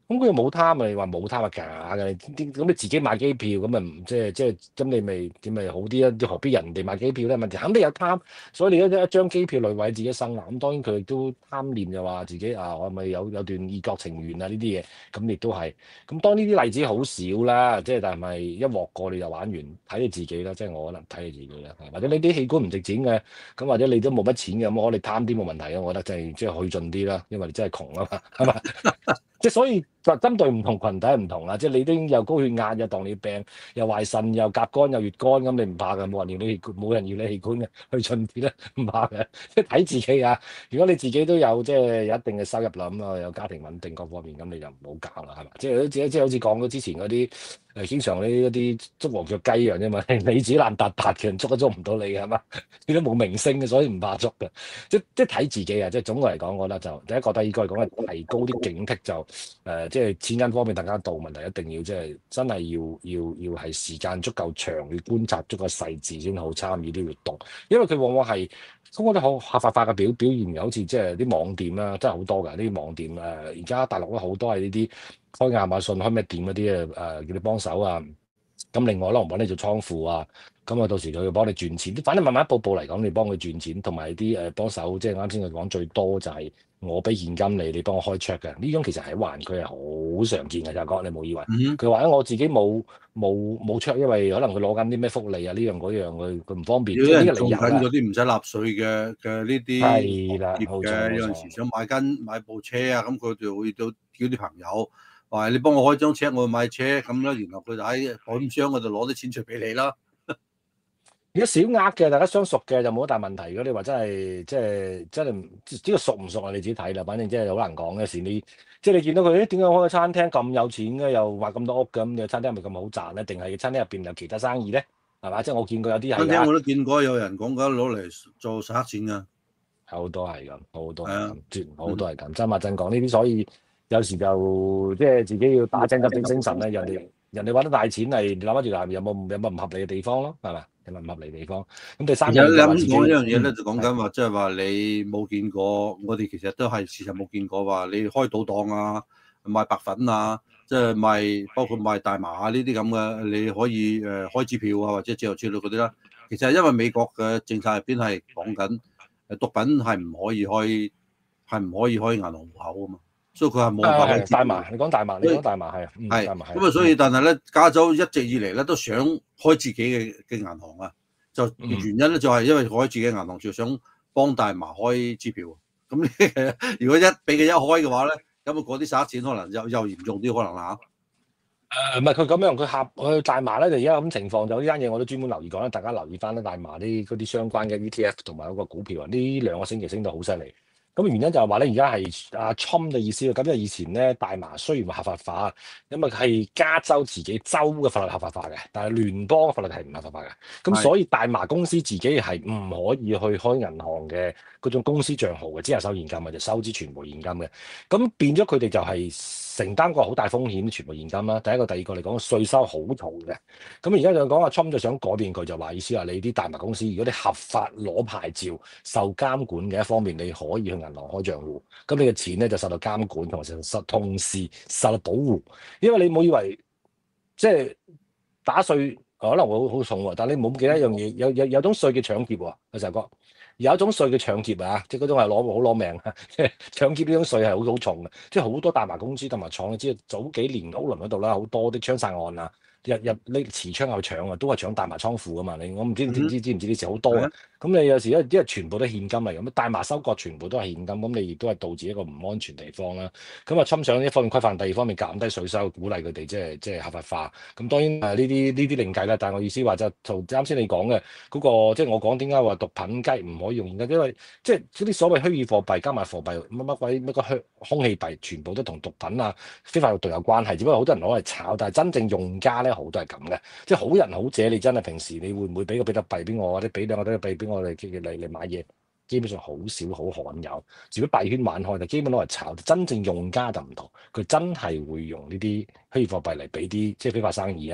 咁佢又冇貪啊！你話冇貪係假嘅，咁你自己買機票咁咪唔即係咁你咪點咪好啲啊？啲何必人哋買機票咧？問題肯定有貪，所以你一張機票累壞自己生啦。咁當然佢亦都貪念就話自己啊，我咪有段異國情緣啊呢啲嘢，咁亦都係。咁當呢啲例子好少啦，即係但係一鑊過你就玩完，睇你自己啦。即係我可能睇你自己啦，或者你啲器官唔值錢嘅，咁或者你都冇乜錢嘅，咁我哋貪啲冇問題啊。我覺得即係去盡啲啦，因為你真係窮啊嘛，係嘛？即係所以就針對唔同群體係唔同啦，即係你都已經有高血壓，又當你病，又壞腎，又甲肝，又乙肝，咁你唔怕嘅，冇人要你器官，冇人要你器官嘅，去盡啲啦，唔怕嘅，即係睇自己啊。如果你自己都有即係有一定嘅收入啦，咁啊有家庭穩定各方面，咁你就唔好搞啦，係嘛？即係好似講咗之前嗰啲經常呢一啲捉黃腳雞一樣啫嘛，你自己爛達達嘅人捉都捉唔到你係嘛？你都冇明星嘅，所以唔怕捉嘅。即係睇自己啊！即係總嘅嚟講，我覺得就第一個、第二個嚟講係提高啲警惕，就即係錢銀方面大家度問題一定要即係真係要係時間足夠長，要觀察足夠細緻先好參與啲活動，因為佢往往係通過啲好合法化嘅表現嘅，好似即係啲網店啦，真係好多㗎呢啲網店而家大陸都好多係呢啲開亞馬遜開咩店嗰啲叫你幫手啊，咁另外可能揾你做倉庫啊。咁啊，到時佢要幫你賺錢，反正慢慢一步步嚟講，你幫佢賺錢，同埋啲幫手，即係啱先佢講最多就係我俾現金你，你幫我開 check 嘅。呢種其實喺環區係好常見嘅，就講你冇以為。 嗯， 佢話我自己冇 check，因為可能佢攞緊啲咩福利啊，呢樣嗰樣，佢唔方便，即係呢有啲人個理由啦。 做緊嗰啲唔使納稅嘅呢啲係啦， 業冇錯嘅， 冇錯。 有陣時想買部車啊，咁佢就會叫啲朋友話你幫我開張車，我去買車咁啦，然後佢就喺保險箱嗰度攞啲錢出俾你啦。 如果小額嘅，大家相熟嘅就冇乜大問題。如果你話真係真係呢個熟唔熟啊？你自己睇啦。反正真係好難講嘅事。你即係你見到佢，點解開個餐廳咁有錢嘅，又買咁多屋咁？你餐廳係咪咁好賺咧？定係餐廳入邊有其他生意咧？係嘛？即係我見過有啲係㗎， 餐廳我都見過有人講緊攞嚟做洗黑錢㗎， 好多係咁，好多係啊， 係咁，絕好多係咁。真話真講呢啲，所以有時就即係自己要打正集啲精神咧。人哋揾得大錢係你諗翻住有冇唔合理嘅地方咯？係嘛？有冇唔合理嘅地方？咁第三樣其實你咁嘢就話自己講一樣嘢咧，就講係緊話，即係話你冇見過，我哋其實都係事實冇見過話，你開賭檔啊，賣白粉啊，即係包括賣大麻啊呢啲咁嘅，你可以開支票啊，或者自由處理嗰啲啦。其實係因為美國嘅政策入邊係講緊毒品係唔可以開銀行戶口啊嘛，所以佢係冇辦法開支票。 大麻，你講大麻，你講大麻係係大麻係咁啊，所以但係咧，加州一直以嚟咧都想開自己嘅銀行啊。就原因咧，就係因為開自己銀行，就想幫大麻開支票。咁如果俾佢一開嘅話咧，咁啊嗰啲洗黑錢可能又嚴重啲可能啦唔係佢咁樣，佢大麻咧就而家咁情況，就呢單嘢我都專門留意講啦，大家留意翻啦，大麻嗰啲相關嘅 ETF 同埋嗰個股票啊，呢兩個星期升到好犀利。咁原因就係話咧，而家係阿 Trump 嘅意思啦。咁因為以前咧，大麻雖然話合法化，因為係加州自己州嘅法律合法化嘅，但係聯邦嘅法律係唔合法化嘅。咁所以大麻公司自己係唔可以去開銀行嘅嗰種公司帳號嘅，只係收現金嘅，就收支全部現金嘅。咁變咗佢哋就係承擔個好大風險，全部現金啦。第一個、第二個嚟講，稅收好重嘅。咁而家就講阿 Trump 就想改變佢，就話意思話你啲大麻公司，如果你合法攞牌照、受監管嘅一方面，你可以去銀行開帳戶，咁你嘅錢咧就受到監管，同時受到保護。因為你冇以為即係打稅可能會好重喎，但係你冇記得一樣嘢，有種稅嘅搶劫喎，阿成哥。有一種稅嘅搶劫啊，即係嗰種係好攞命啊！搶劫呢種稅係好重嘅，即係好多大麻公司同埋廠，你知道早幾年歐倫嗰度啦，好多啲槍殺案啊，日拎持槍去搶啊，都係搶大麻倉庫噶嘛。我唔知你知唔知呢時好多啊。咁你有時因為全部都現金嚟咁，大麻收割全部都係現金，咁你亦都係導致一個唔安全地方啦。咁啊，侵上一方面規範，第二方面減低稅收，鼓勵佢哋即係合法化。咁當然呢啲另計啦。但係我意思話就同啱先你講嘅嗰個，即係我講點解話毒品雞唔可以用現金，因為即係嗰啲所謂虛擬貨幣加埋貨幣乜鬼乜個空氣幣，全部都同毒品啊非法活動有關係。只不過好多人攞嚟炒，但係真正用家咧好多係咁嘅，即係好人好者。你真係平時你會唔會俾個比特幣俾我，或者俾兩個比特幣俾我嚟買嘢？基本上好少好罕有，如果幣圈玩開就基本攞嚟炒。真正用家就唔同，佢真係會用呢啲虛擬貨幣嚟俾啲即係非法生意啊。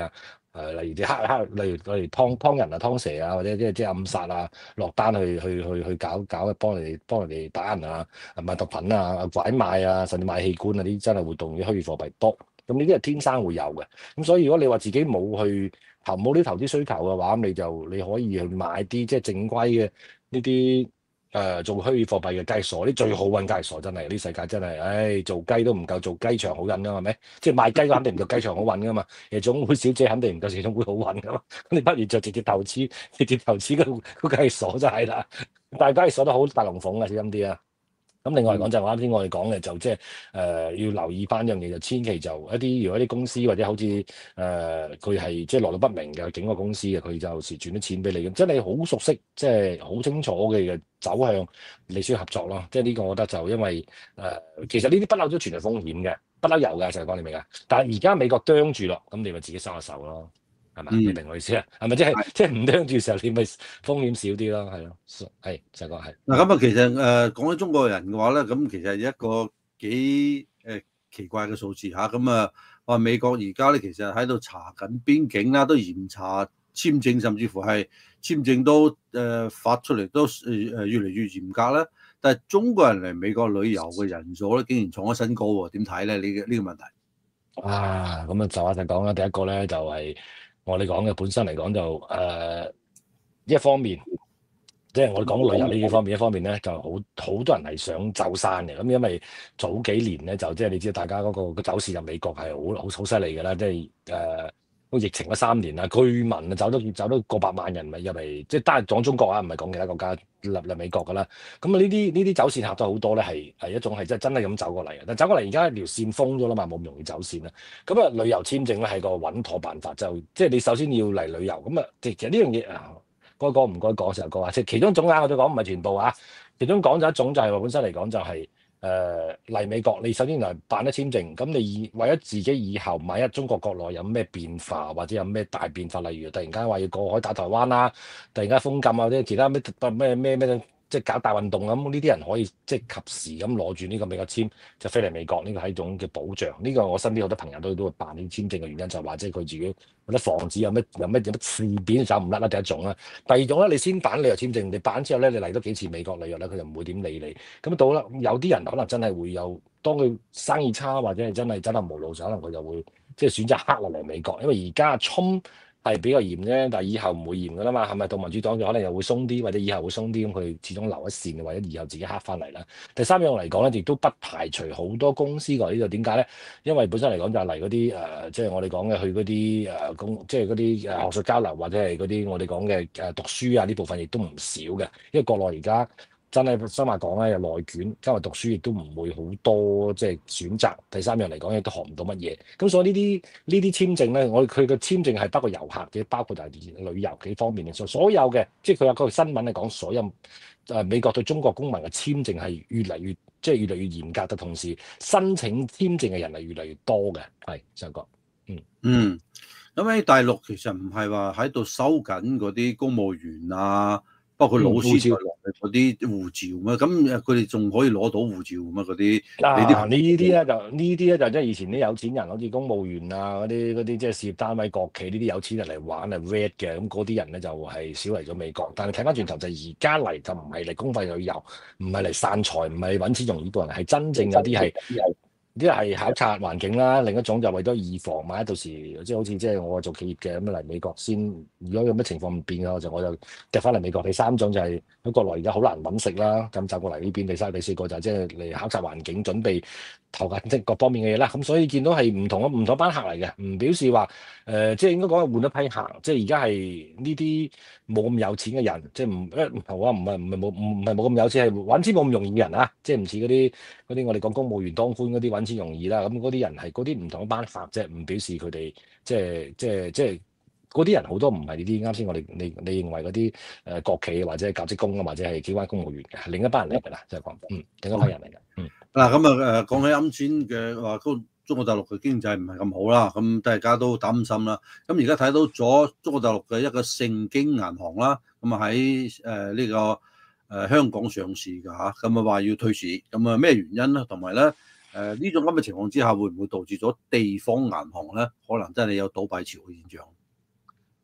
例如啲例如劏人啊、劏蛇啊，或者即係暗殺啊，落單去搞幫人哋打人啊、賣毒品啊、拐賣啊，甚至賣器官啊啲真係活動啲虛擬貨幣多。咁呢啲係天生會有嘅。咁所以如果你話自己冇啲投資需求嘅話，咁你可以去買啲即係正規嘅呢啲做虛擬貨幣嘅交易所，啲最好揾交易所真係，呢世界真係，唉，做雞都唔夠做雞場好揾噶，係咪？即係賣雞嘅肯定唔夠雞場好揾噶嘛，夜總會小姐肯定唔夠夜總會好揾噶嘛，你不如就直接投資個交易所就係啦，但係交易所都好大龍鳳嘅，小心啲啊！咁另外嚟講就係啱先我哋講嘅就即係要留意翻一樣嘢，就千祈就如果啲公司或者好似佢係即係來路不明嘅整個公司嘅，佢就時轉啲錢俾你咁，即係你好熟悉，即係好清楚嘅走向，你需要合作咯。即係呢個我覺得就因為其實呢啲不嬲都存在風險嘅，不嬲有㗎，就係講你明㗎。但係而家美國啄住咯，咁你咪自己收下手咯。係嘛？你明我意思啊？係咪即係唔啄住嘅時候，你咪風險少啲咯？係咯，係就講係。 嗱咁啊，其實講起中國人嘅話咧，咁其實一個幾奇怪嘅數字嚇，咁話美國而家咧其實喺度查緊邊境啦，都嚴查簽證，甚至乎係簽證都發出嚟都越嚟越嚴格啦。但係中國人嚟美國旅遊嘅人數咧，竟然創咗新高喎？點睇咧？呢個問題？ 啊，咁啊就話就講啦。第一個咧就係我哋講嘅本身嚟講就一方面。即係我哋講旅遊呢幾方面，一方面咧就好多人係想走山嘅，咁因為早幾年咧就即係你知道大家嗰個走勢入美國係好犀利嘅啦，即係個疫情嗰3年啊，居民啊走到過百萬人咪入嚟，即係單係講中國啊，唔係講其他國家入美國噶啦。咁啊呢啲走線客都好多咧，係一種係真係咁走過嚟嘅，但走過嚟而家條線封咗啦嘛，冇咁容易走線啦。咁啊旅遊簽證咧係個穩妥辦法，即係你首先要嚟旅遊，咁啊其實呢樣嘢啊。該講唔該講時候講話，即係其中一種我都講唔係全部啊。其中講咗一種就係話本身嚟講就係嚟美國，你首先嚟辦咗簽證，咁你為咗自己以後萬一中國國內有咩變化或者有咩大變化，例如突然間話要過海打台灣啦，突然間封禁啊，或者其他咩即係搞大運動咁，呢啲人可以即係及時咁攞住呢個美國簽就飛嚟美國，呢個係一種嘅保障。呢個我身邊好多朋友都會辦呢啲簽證嘅原因就係話，即係佢自己覺得防止有咩事變走唔甩啦。第一種啦，第二種咧，你先辦旅遊簽證，你辦之後咧，你嚟多幾次美國旅遊咧，佢就唔會點理你。咁到啦，有啲人可能真係會有，當佢生意差或者係真係走投無路時，可能佢就會即係選擇黑落嚟美國，因為而家衝係比較嚴啫，但係以後唔會嚴噶啦嘛，係咪到民主黨就可能又會鬆啲，或者以後會鬆啲，咁佢始終留一線，或者以後自己黑翻嚟啦。第三樣嚟講咧，亦都不排除好多公司過嚟呢度，點解咧？因為本身嚟講就係嚟嗰啲即係我哋講嘅去嗰啲即係嗰啲學術交流，或者係嗰啲我哋講嘅讀書啊呢部分，亦都唔少嘅，因為國內而家。真係真話講咧，有內卷，因為讀書亦都唔會好多即係選擇。第三樣嚟講，亦都學唔到乜嘢。咁所以呢啲簽證咧，佢嘅簽證係包括遊客嘅，包括就係旅遊幾方面嘅。所有嘅，即係佢有個新聞嚟講，所有美國對中國公民嘅簽證係越嚟越嚴格嘅，同時申請簽證嘅人係越嚟越多嘅。係上國， 嗯，咁喺大陸其實唔係話喺度收緊嗰啲公務員啊。包括老師在內嗰啲護照咩？咁佢哋仲可以攞到護照咩？嗰啲呢啲咧就即係以前啲有錢人，好似公務員啊嗰啲即係事業單位、國企呢啲有錢人嚟玩係 red 嘅，咁嗰啲人咧就係少嚟咗美國。但係睇翻轉頭就而家嚟就唔係嚟公費旅遊，唔係嚟散財，唔係揾錢容易過人，係真正有啲係。啲係考察環境啦，另一種就為咗預防，萬一到時即係好似即係我做企業嘅咁嚟美國先，如果有咩情況唔變嘅，我就趯翻嚟美國。第三種就係喺國內而家好難揾食啦，咁走過嚟呢邊。第三、第四個就係即係嚟考察環境，準備投緊即各方面嘅嘢啦。咁所以見到係唔同班客嚟嘅，唔表示話即係應該講係換一批客，即係而家係呢啲冇咁有錢嘅人，即係唔係冇咁有錢，係揾錢冇咁容易嘅人啊！即係唔似嗰啲我哋講公務員當官嗰啲揾錢容易啦。咁嗰啲人係嗰啲唔同一班客啫，唔表示佢哋即係嗰啲人好多唔係呢啲啱先我哋你認為嗰啲國企或者係教職工啊，或者係機關公務員嘅，係另一班人嚟㗎啦，即係講另一班人嚟㗎。 嗱咁講起啱先嘅話，中國大陸嘅經濟唔係咁好啦，咁大家都擔心啦。咁而家睇到咗中國大陸嘅一個盛京銀行啦，咁啊喺呢個香港上市㗎嚇，咁啊話要退市，咁啊咩原因咧？同埋咧呢種咁嘅情況之下，會唔會導致咗地方銀行咧可能真係有倒閉潮嘅現象？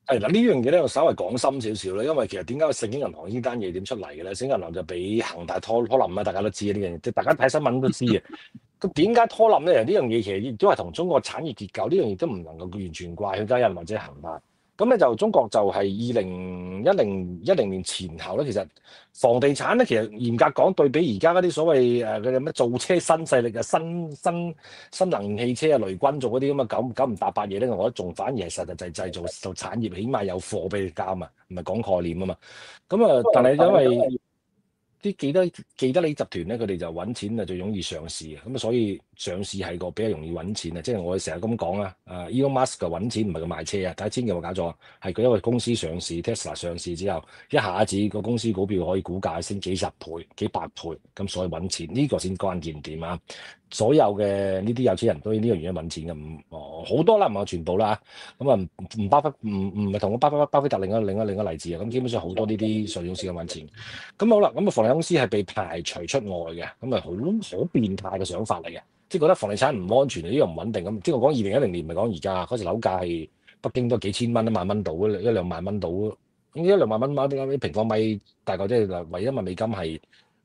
係嗱，呢樣嘢咧，我稍微講深少少咧，因為其實點解個盛京銀行呢單嘢點出嚟嘅咧？盛京銀行就俾恒大拖冧啦，大家都知啊呢樣嘢，即係大家睇新聞都知嘅。咁點解拖冧咧？呢樣嘢其實亦都係同中國產業結構呢樣嘢都唔能夠完全怪許家印或者恒大。咁咧就中國就係2010年前後咧，其實房地產咧其實嚴格講對比而家嗰啲所謂嗰啲咩造車新勢力啊、新能源汽車啊、雷軍做嗰啲咁嘅九唔搭八嘢咧，我覺得仲反而係實實際製造做產業，起碼有貨俾你交嘛，唔係講概念啊嘛。咁啊，但係因為啲既得利集團咧，佢哋就揾錢啊最容易上市嘅，咁啊所以上市係個比較容易揾錢啊，即係我哋成日咁講啊，Elon Musk 嘅揾錢唔係佢賣車啊，大家千祈唔好搞錯，係佢因為公司上市 Tesla 上市之後，一下子個公司股票可以股價升幾十倍、幾百倍，咁所以揾錢呢個先關鍵點啊！所有嘅呢啲有錢人都呢樣嘢揾錢嘅，好多啦，唔係全部啦，咁啊唔包括唔係同個巴菲特另一例子啊，咁基本上好多呢啲上市公司咁揾錢。咁好啦，咁啊房地產公司係被排除出外嘅，咁啊好變態嘅想法嚟嘅，即係覺得房地產唔安全，呢個唔穩定咁。即係我講2010年，唔係講而家，嗰時樓價係北京都幾千蚊、1萬蚊到，一兩萬蚊到，咁一兩萬蚊買啲平方米，大概即係為1萬美金係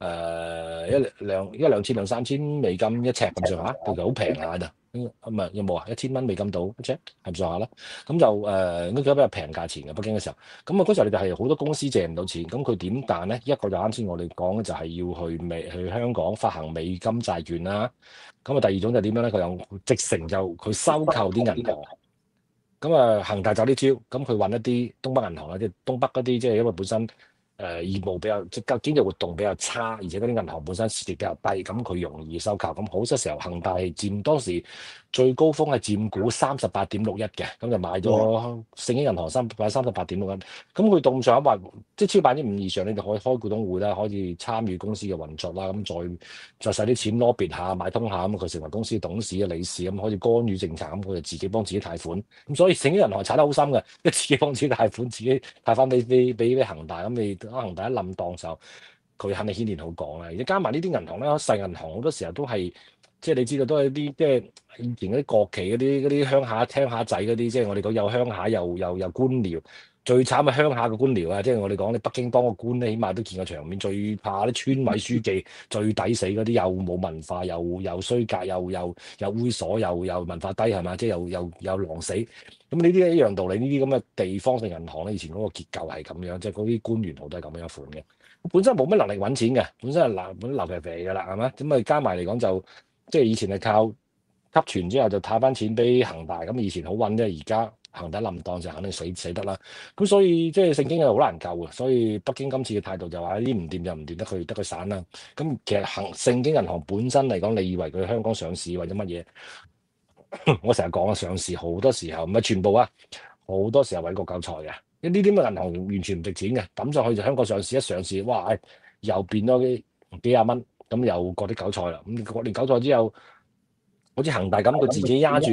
一兩千兩三千美金一尺咁上下，其實好平下咋。咁啊有冇啊？1000蚊美金到一尺係咁上下啦。咁就應該比較平價錢嘅北京嘅時候。咁啊嗰時候你就係好多公司借唔到錢，咁佢點彈咧？一個就啱先我哋講嘅就係要去香港發行美金債券啦。咁啊第二種就點樣咧？佢有直成就佢收購啲銀行。咁啊恒大就呢招，咁佢揾一啲東北銀行啦，即係東北嗰啲，即係因為本身業務比較即係經濟活動比較差，而且嗰啲銀行本身市值比較低，咁佢容易收購。咁好多時候恒大係佔當時最高峰係佔股38.61嘅，咁就買咗盛京銀行38.61。咁佢動上話即係超5%以上，你就可以開股東會啦，可以參與公司嘅運作啦。咁再使啲錢 lobby 下買通下，咁佢成為公司董事嘅理事，咁可以干預政策，咁佢就自己幫自己貸款。咁所以盛京銀行踩得好深嘅，即係自己幫自己貸款，自己貸翻俾恒大。咁你恒大一冧檔時候，佢肯定牽連好講啦。而家加埋呢啲銀行咧，細銀行好多時候都係即係你知道都係啲即係以前嗰啲國企嗰啲鄉下仔嗰啲，即係我哋講有鄉下又官僚。最慘係鄉下嘅官僚啊！即係我哋講你北京當個官咧，起碼都見過場面。最怕啲村委書記最抵死嗰啲，又冇文化，又衰格，又猥瑣，又文化低係嘛？即係又狼死。咁呢啲一樣道理。呢啲咁嘅地方性銀行咧，以前嗰個結構係咁樣，即係嗰啲官員好多係咁樣一款嘅。本身冇乜能力揾錢嘅，本身係流肥肥㗎啦，係嘛？咁啊加埋嚟講就即係以前係靠吸存之後就貸翻錢俾恒大，咁以前好穩啫，而家恒大冧檔就肯定死得啦。咁所以即係盛京係好難救嘅，所以北京今次嘅態度就話呢啲唔掂就唔掂，得佢散啦。咁其實盛京銀行本身嚟講，你以為佢香港上市或者乜嘢？我成日講啊，上市好多時候唔係全部啊，好多時候揾個韭菜嘅。呢啲咁嘅銀行完全唔值錢嘅，抌上去就香港上市，一上市，哇！又變咗幾廿蚊，咁又割啲韭菜啦。咁割完韭菜之後，好似恒大咁，佢自己壓住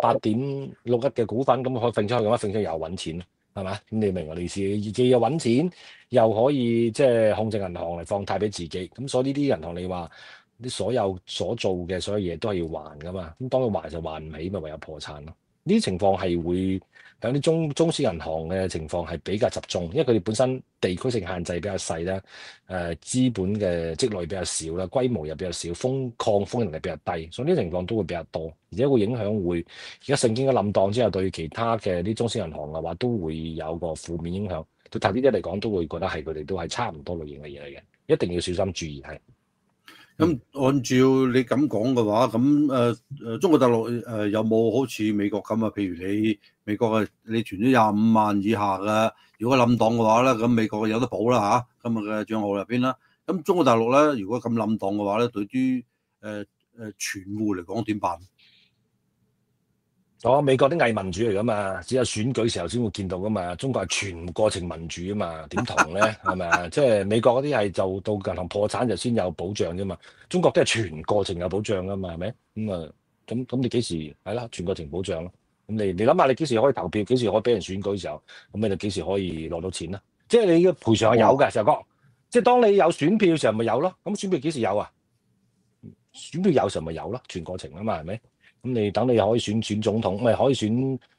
38.61嘅股份，咁可以揈出去咁樣揈出去又揾錢，係嘛？咁你明我意思？既又揾錢，又可以即係控制銀行嚟放貸俾自己。咁所以呢啲銀行你話啲所有所做嘅所有嘢都係要還噶嘛？咁當佢還就還唔起，咪唯有破產咯。呢啲情況係會有啲中小銀行嘅情況係比較集中，因為佢哋本身地區性限制比較細啦，資本嘅積累比較少啦，規模又比較少，抗風能力比較低，所以呢啲情況都會比較多，而且會影響會而家盛京嘅冧檔之後，對其他嘅啲中小銀行嘅話都會有個負面影響。對投資者嚟講都會覺得係佢哋都係差唔多類型嘅嘢嚟嘅，一定要小心注意係。 咁按照你咁講嘅話，咁中國大陸有冇好似美國咁啊？譬如你美國你存咗25萬以下嘅，如果冧檔嘅話咧，咁美國有得補啦嚇，咁嘅帳號入邊啦。咁中國大陸咧，如果咁冧檔嘅話咧，對於存戶嚟講點辦？ 美國啲偽民主嚟噶嘛，只有選舉時候先會見到噶嘛。中國係全過程民主啊嘛，點同咧？係咪啊？即係美國嗰啲係就到銀行破產就先有保障啫嘛。中國都係全過程有保障噶嘛，係咪？咁你幾時係啦？全過程保障咯。咁你諗下，你幾時可以投票？幾時可以俾人選舉嘅時候？咁你就幾時可以攞到錢啦？即係你嘅賠償係有嘅，石哥。即係當你有選票嘅時候咪有咯。咁選票幾時有啊？選票有時候咪有咯，全過程啊嘛，係咪？咁你等你可以選總統，咪可以選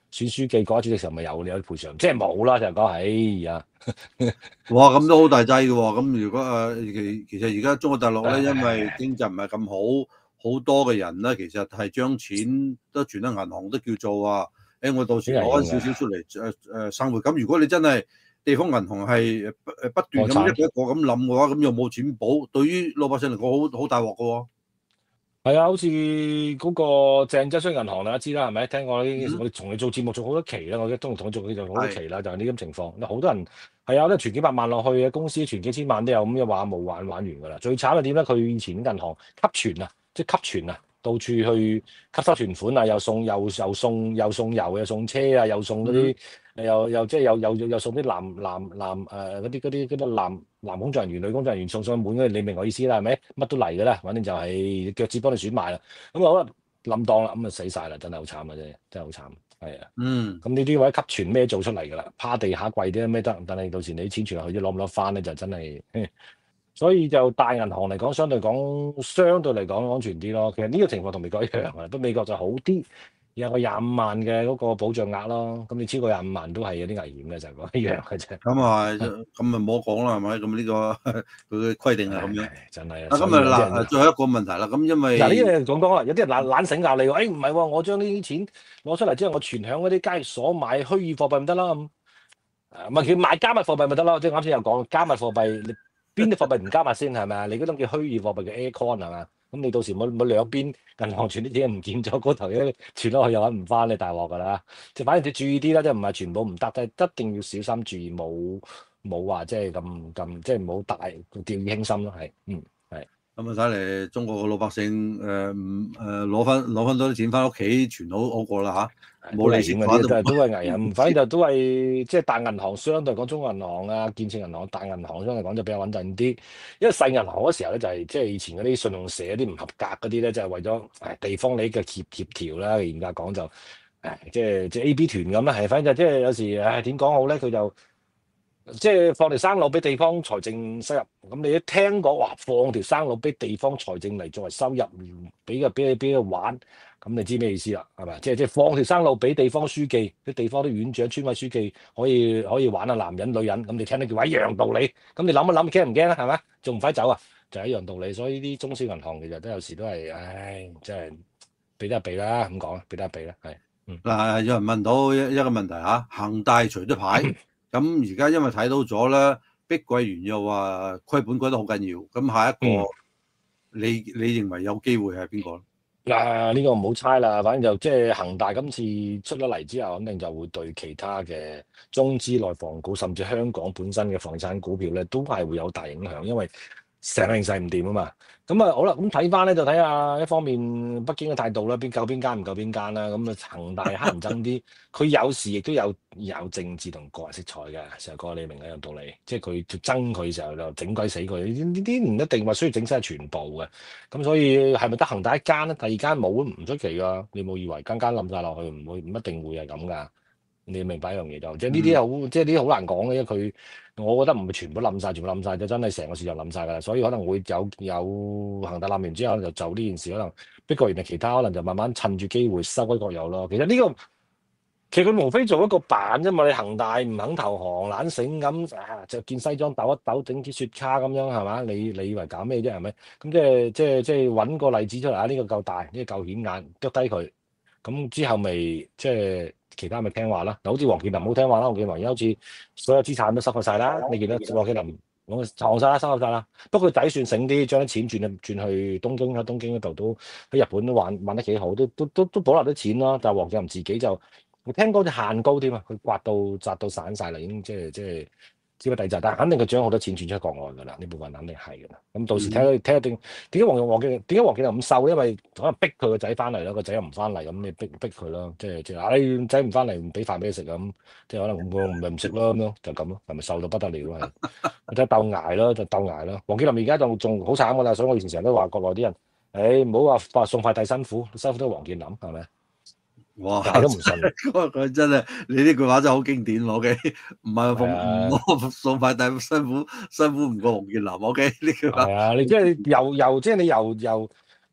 選書記嗰一主席時候咪有賠償，即係冇啦就講，哎呀， 哇，咁都好大劑嘅喎。咁如果其實而家中國大陸咧，因為唉經濟唔係咁好，好多嘅人咧，其實係將錢都存喺銀行，都叫做話，我到時攞翻少少出嚟生活。咁如果你真係地方銀行係不斷咁一個一個咁冧嘅話，咁又冇錢補，對於老百姓嚟講好大鑊嘅喎。 係啊，好似嗰個鄭州商業銀行大家知啦，係咪？聽過呢？我哋同你做節目做好多期啦，我而家都同你做就好多期啦，就係呢咁情況。好多人係啊，都存幾百萬落去嘅，公司存幾千萬都有，咁又話冇玩完㗎啦。最慘係點咧？佢以前銀行吸存啊，即係吸存啊，到處去吸收存款啊，又送油，又送車啊，又送嗰啲。又即係又送啲男嗰啲男工作人員、女工作人員送滿嗰，你明我意思啦，係咪？乜都嚟㗎啦，反正就係腳趾幫你選埋啦。咁好啦，冧檔啦，咁啊死晒啦，真係好慘啊！真係好慘，係啊。咁呢啲位吸存咩做出嚟㗎啦？趴地下跪啲咩得？但係到時你啲錢存落去，攞唔攞翻咧，就真係。所以就大銀行嚟講，相對嚟講安全啲咯。其實呢個情況同美國一樣啊，不過美國就好啲。有個25萬嘅嗰個保障額咯，咁你超過25萬都係有啲危險嘅，就係講一樣嘅啫。 咁啊，咁咪冇講啦，係咪？咁呢個佢嘅規定係咁樣。 真係啊！ 咁啊嗱，最後一個問題啦。咁因為嗱呢樣講啦，有啲人懶醒教你喎，唔係喎，我將呢啲錢攞出嚟之後，我存響嗰啲交易所買虛擬貨幣咪得啦咁。唔係佢買加密貨幣咪得咯？即係啱先有講加密貨幣，你邊啲貨幣唔加密先係咪啊？你嗰種叫虛擬貨幣嘅 Aircoin 係嘛？咁你到時冇兩邊銀行存啲錢唔見咗，嗰頭咧存落去又揾唔翻，你大鑊㗎啦！即係反正你注意啲啦，即係唔係全部唔得，但係一定要小心注意，冇話即係咁即係冇大掉以輕心咯，係係。 咁啊睇嚟中國嘅老百姓攞翻多啲錢翻屋企存好過啦嚇，冇利息嘅話都係危險。反正就都係即係大銀行相對嚟講，中國銀行啊、建設銀行、大銀行相對嚟講就比較穩陣啲。因為細銀行嗰時候咧就係即係以前嗰啲信用社啲唔合格嗰啲咧，就係為咗地方你嘅協調啦。嚴格講就即係 A、B 團咁啦，係反正就即係有時點講好咧，佢就。即係放條生路俾地方財政收入，咁你一聽講話放條生路俾地方財政嚟作為收入，俾佢玩，咁你知咩意思啦？係咪？即係放條生路俾地方書記，啲地方啲院長、村委書記可以玩下男人、女人，咁你聽得叫一樣道理。咁你諗一諗，驚唔驚咧？係咪？仲唔快走啊？就係一樣道理。所以呢啲中小銀行其實都有時都係，真係俾得俾啦，咁講啊，俾得俾啦，係。 嗱，有人問到一個問題嚇，恒大除咗牌。咁而家因為睇到咗咧，碧桂園又話虧本虧得好緊要，咁下一個你認為有機會係邊個咧？ 呢個唔好猜啦，反正就即係恒大今次出咗嚟之後，肯定就會對其他嘅中資內房股，甚至香港本身嘅房產股票咧，都係會有大影響，因為成個形勢唔掂啊嘛。咁啊好啦，咁睇翻咧就睇下一方面北京嘅態度啦，邊間唔夠邊間啦。咁啊恒大黑人憎啲，佢有時亦都有政治同個人色彩嘅。成個你明一樣道理，即係佢憎佢嘅時候就整鬼死佢。呢啲唔一定話需要整晒全部嘅。咁所以係咪得恒大一間咧？第二間冇都唔出奇㗎。你冇以為間冧晒落去，唔一定會係咁㗎。你明白一樣嘢就即係呢啲好，即係呢啲好難講嘅，因為佢。我覺得唔會全部冧晒，就真係成個市場冧晒㗎啦。所以可能會有恒大冧完之後，就呢件事可能碧桂園其他可能就慢慢趁住機會收歸國有咯。其實其實佢無非做一個板啫嘛。你恒大唔肯投降，懶醒咁就件西裝抖一抖，整啲雪卡咁樣係嘛？你以為搞咩啫？係咪？咁即係揾個例子出嚟啊！呢個夠大，呢個夠顯眼，剁低佢。咁之後咪即係其他咪聽話啦。嗱，好似黃健林好聽話啦，黃健林而家好似所有資產都收購晒啦。你見到黃健林我藏晒啦，收購晒啦。不過佢底算醒啲，將啲錢轉去東京，喺東京嗰度都喺日本都玩得幾好，都保留啲錢咯。但係黃健林自己就我聽講隻限高添啊，佢砸到散晒啦，已經即係。資不抵債，但係肯定佢將好多錢轉出國外㗎啦，呢部分肯定係㗎啦。咁到時睇下點解黃健林咁瘦？因為可能逼佢個仔翻嚟咯，個仔又唔翻嚟，咁你逼佢咯，即係你仔唔翻嚟，唔俾飯俾佢食咁，即係可能我唔食咯咁樣，就咁咯，係咪瘦到不得了係？即係鬥捱咯，就鬥捱咯。黃健林而家仲好慘㗎啦，所以我以前成日都話國內啲人，唔好話送快遞辛苦都係黃健林係咪？ 哇！ 但係都唔信， 佢真係你呢句話真係好經典，OK？唔係送快遞辛苦唔過黃健林，OK？呢句話係啊，你即係由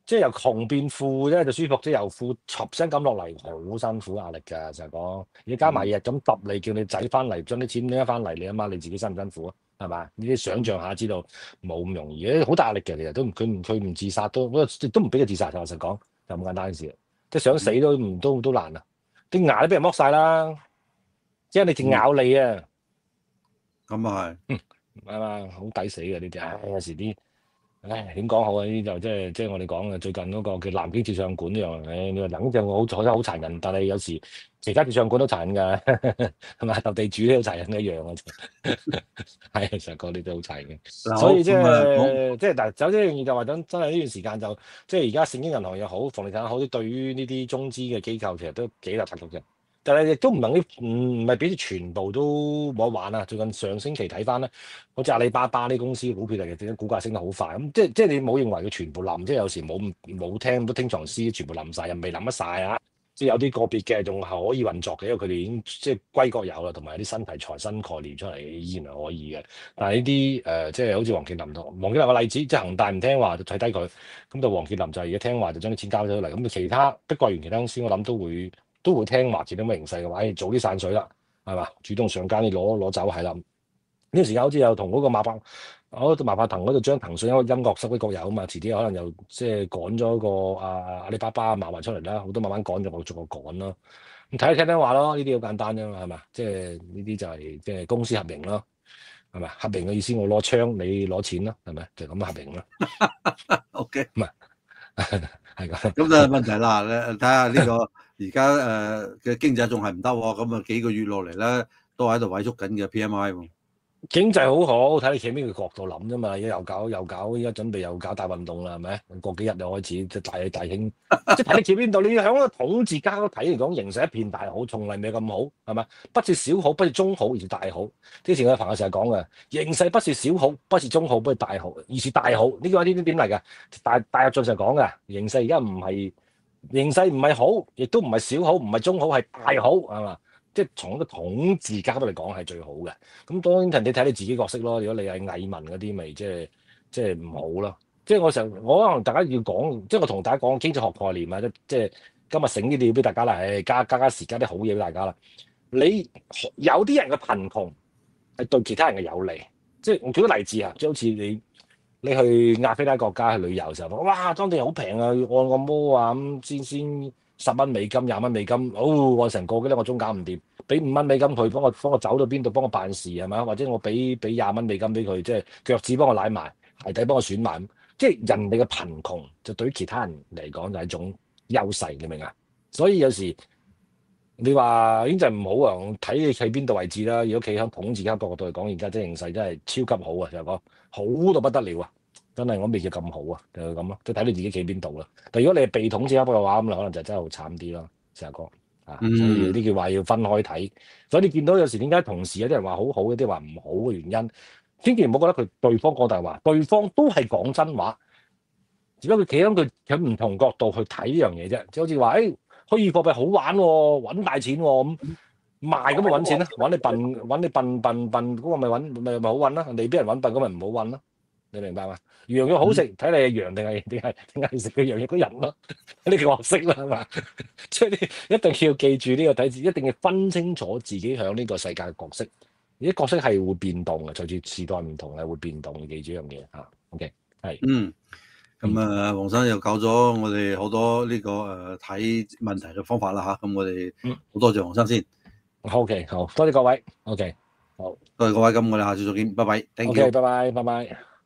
即係由窮變富咧就舒服，即係由富插聲咁落嚟，好辛苦壓力㗎，成日講。而家加埋日咁揼你，叫你仔翻嚟將啲錢拎翻嚟，你阿媽你自己辛唔辛苦啊？係嘛？呢啲想像下知道冇咁容易，好大壓力嘅，其實都佢唔自殺都唔俾佢自殺，就老實講就咁簡單嘅事。即係想死都難啊！啲牙都俾人剝晒啦，即係你淨咬你啊！ 咁啊係， 係嘛，好抵死嘅呢啲。唉，有時啲，唉點講好啊？呢啲就即係我哋講嘅最近嗰個叫南京照相館呢樣。唉，你話冷就我覺得好殘忍，但係有時其他照相館都殘忍㗎，係咪？鬥地主都好殘忍一樣嘅啫。係，成日講呢啲好殘嘅。 嗱所以即好咁啊係嗱，走呢樣嘢就話真係呢段時間就即係而家聖經銀行又好，房地產又好，對於呢啲中資嘅機構其實都幾大壓力嘅。但係亦都唔能夠唔係俾全部都冇得玩啊！最近上星期睇翻咧，好似阿里巴巴呢公司股票嚟嘅，點解股價升得好快？咁即係你冇認為佢全部冧，即係有時冇聽都聽藏絲，全部冧晒，又未冧得晒啊！即係有啲個別嘅仲係可以運作嘅，因為佢哋已經即係歸國有啦，同埋有啲新題材、新概念出嚟，依然係可以嘅。但係呢啲即係好似黃健林同黃健林個例子，即係恒大唔聽話就睇低佢，咁就黃健林就而家聽話就將啲錢交咗嚟，咁其他碧桂園其他公司我諗都會聽話，見到咩形勢嘅話，早啲散水啦，係嘛？主動上街，你攞走係啦。呢段時間好似又同嗰個馬化騰嗰度將騰訊一個音樂收歸國有啊嘛，遲啲可能又即係趕咗個阿里巴巴馬雲出嚟啦，好多慢慢趕咗，逐個趕咯。咁睇聽話咯，呢啲好簡單啫嘛，係嘛？即係呢啲就係即係公司合營咯，係咪？合營嘅意思我攞槍，你攞錢咯，係咪？就咁合營咯。 OK， 唔係係咁。 咁就問題啦，你睇下呢個而家嘅經濟仲係唔得喎，咁啊幾個月落嚟咧都喺度萎縮緊嘅 PMI 喎。 經濟好好，睇你企邊個角度諗啫嘛。而家又搞，依家準備又搞大運動啦，係咪？過幾日就開始即係大興，即係睇你企邊度。你喺個統治家嗰睇嚟講，形勢一片大好，從嚟未咁好，係咪？不是小好，不是中好，而是大好。之前我朋友成日講嘅，形勢不是小好，不是中好，不是大好，而是大好。呢個呢啲點嚟㗎？大入進成日講嘅，形勢而家唔係形勢唔係好，亦都唔係小好，唔係中好，係大好，係嘛？即係從一個統治家嚟講係最好嘅，咁當然你睇你自己角色咯。如果你係蟻民嗰啲，咪即係唔好咯。即係我可能大家要講，即係我同大家講經濟學概念啊，即係今日醒啲料俾大家啦，加時加啲好嘢俾大家啦。你有啲人嘅貧窮係對其他人嘅有利，即係我舉個例子啊，即係好似你去亞非拉國家去旅遊嘅時候，哇，當地好平啊，按個摩啊咁先$10、$20、$20，我成個幾兩個鐘搞唔掂，俾$5佢幫我走到邊度，幫我辦事係嘛？或者我俾$20俾佢，即係腳趾幫我舐埋，鞋底幫我選埋，即係人哋嘅貧窮就對於其他人嚟講就係一種優勢，你明啊？所以有時你話經濟唔好啊，睇你企邊度位置啦。如果企喺統治家角度嚟講，而家即係形勢真係超級好啊，就係講好到不得了啊！真係我未見咁好啊，就係咁咯，即係睇你自己企邊度啦。但如果你係被統治嘅話，咁可能就真係好慘啲咯，成日講啊。所以有啲叫話要分開睇。所以你見到有時點解同時有啲人話好好，有啲話唔好嘅原因，千祈唔好覺得佢對方講大話，對方都係講真話，只不過佢企喺佢唔同角度去睇呢樣嘢啫。即係好似話虛擬貨幣好玩喎，揾大錢喎，咁賣咁咪揾錢啦，揾你笨嗰個咪好揾啦。你俾人揾笨咁咪唔好揾咯。你明白嘛？羊肉好食，睇你係羊定係食嘅羊肉嗰人咯。呢個學識啦，係嘛？所以你一定要記住呢個底子，一定要分清楚自己喺呢個世界嘅角色。呢啲角色係會變動嘅，隨住時代唔同係會變動嘅。記住一樣嘢嚇。OK， 係。 咁啊，黃生又教咗我哋好多呢個睇問題嘅方法啦嚇。咁我哋好多謝黃生先。 OK， 好多謝各位。OK， 好， 多謝各位。咁我哋下次再見，拜拜。Thank you。 OK， 拜拜。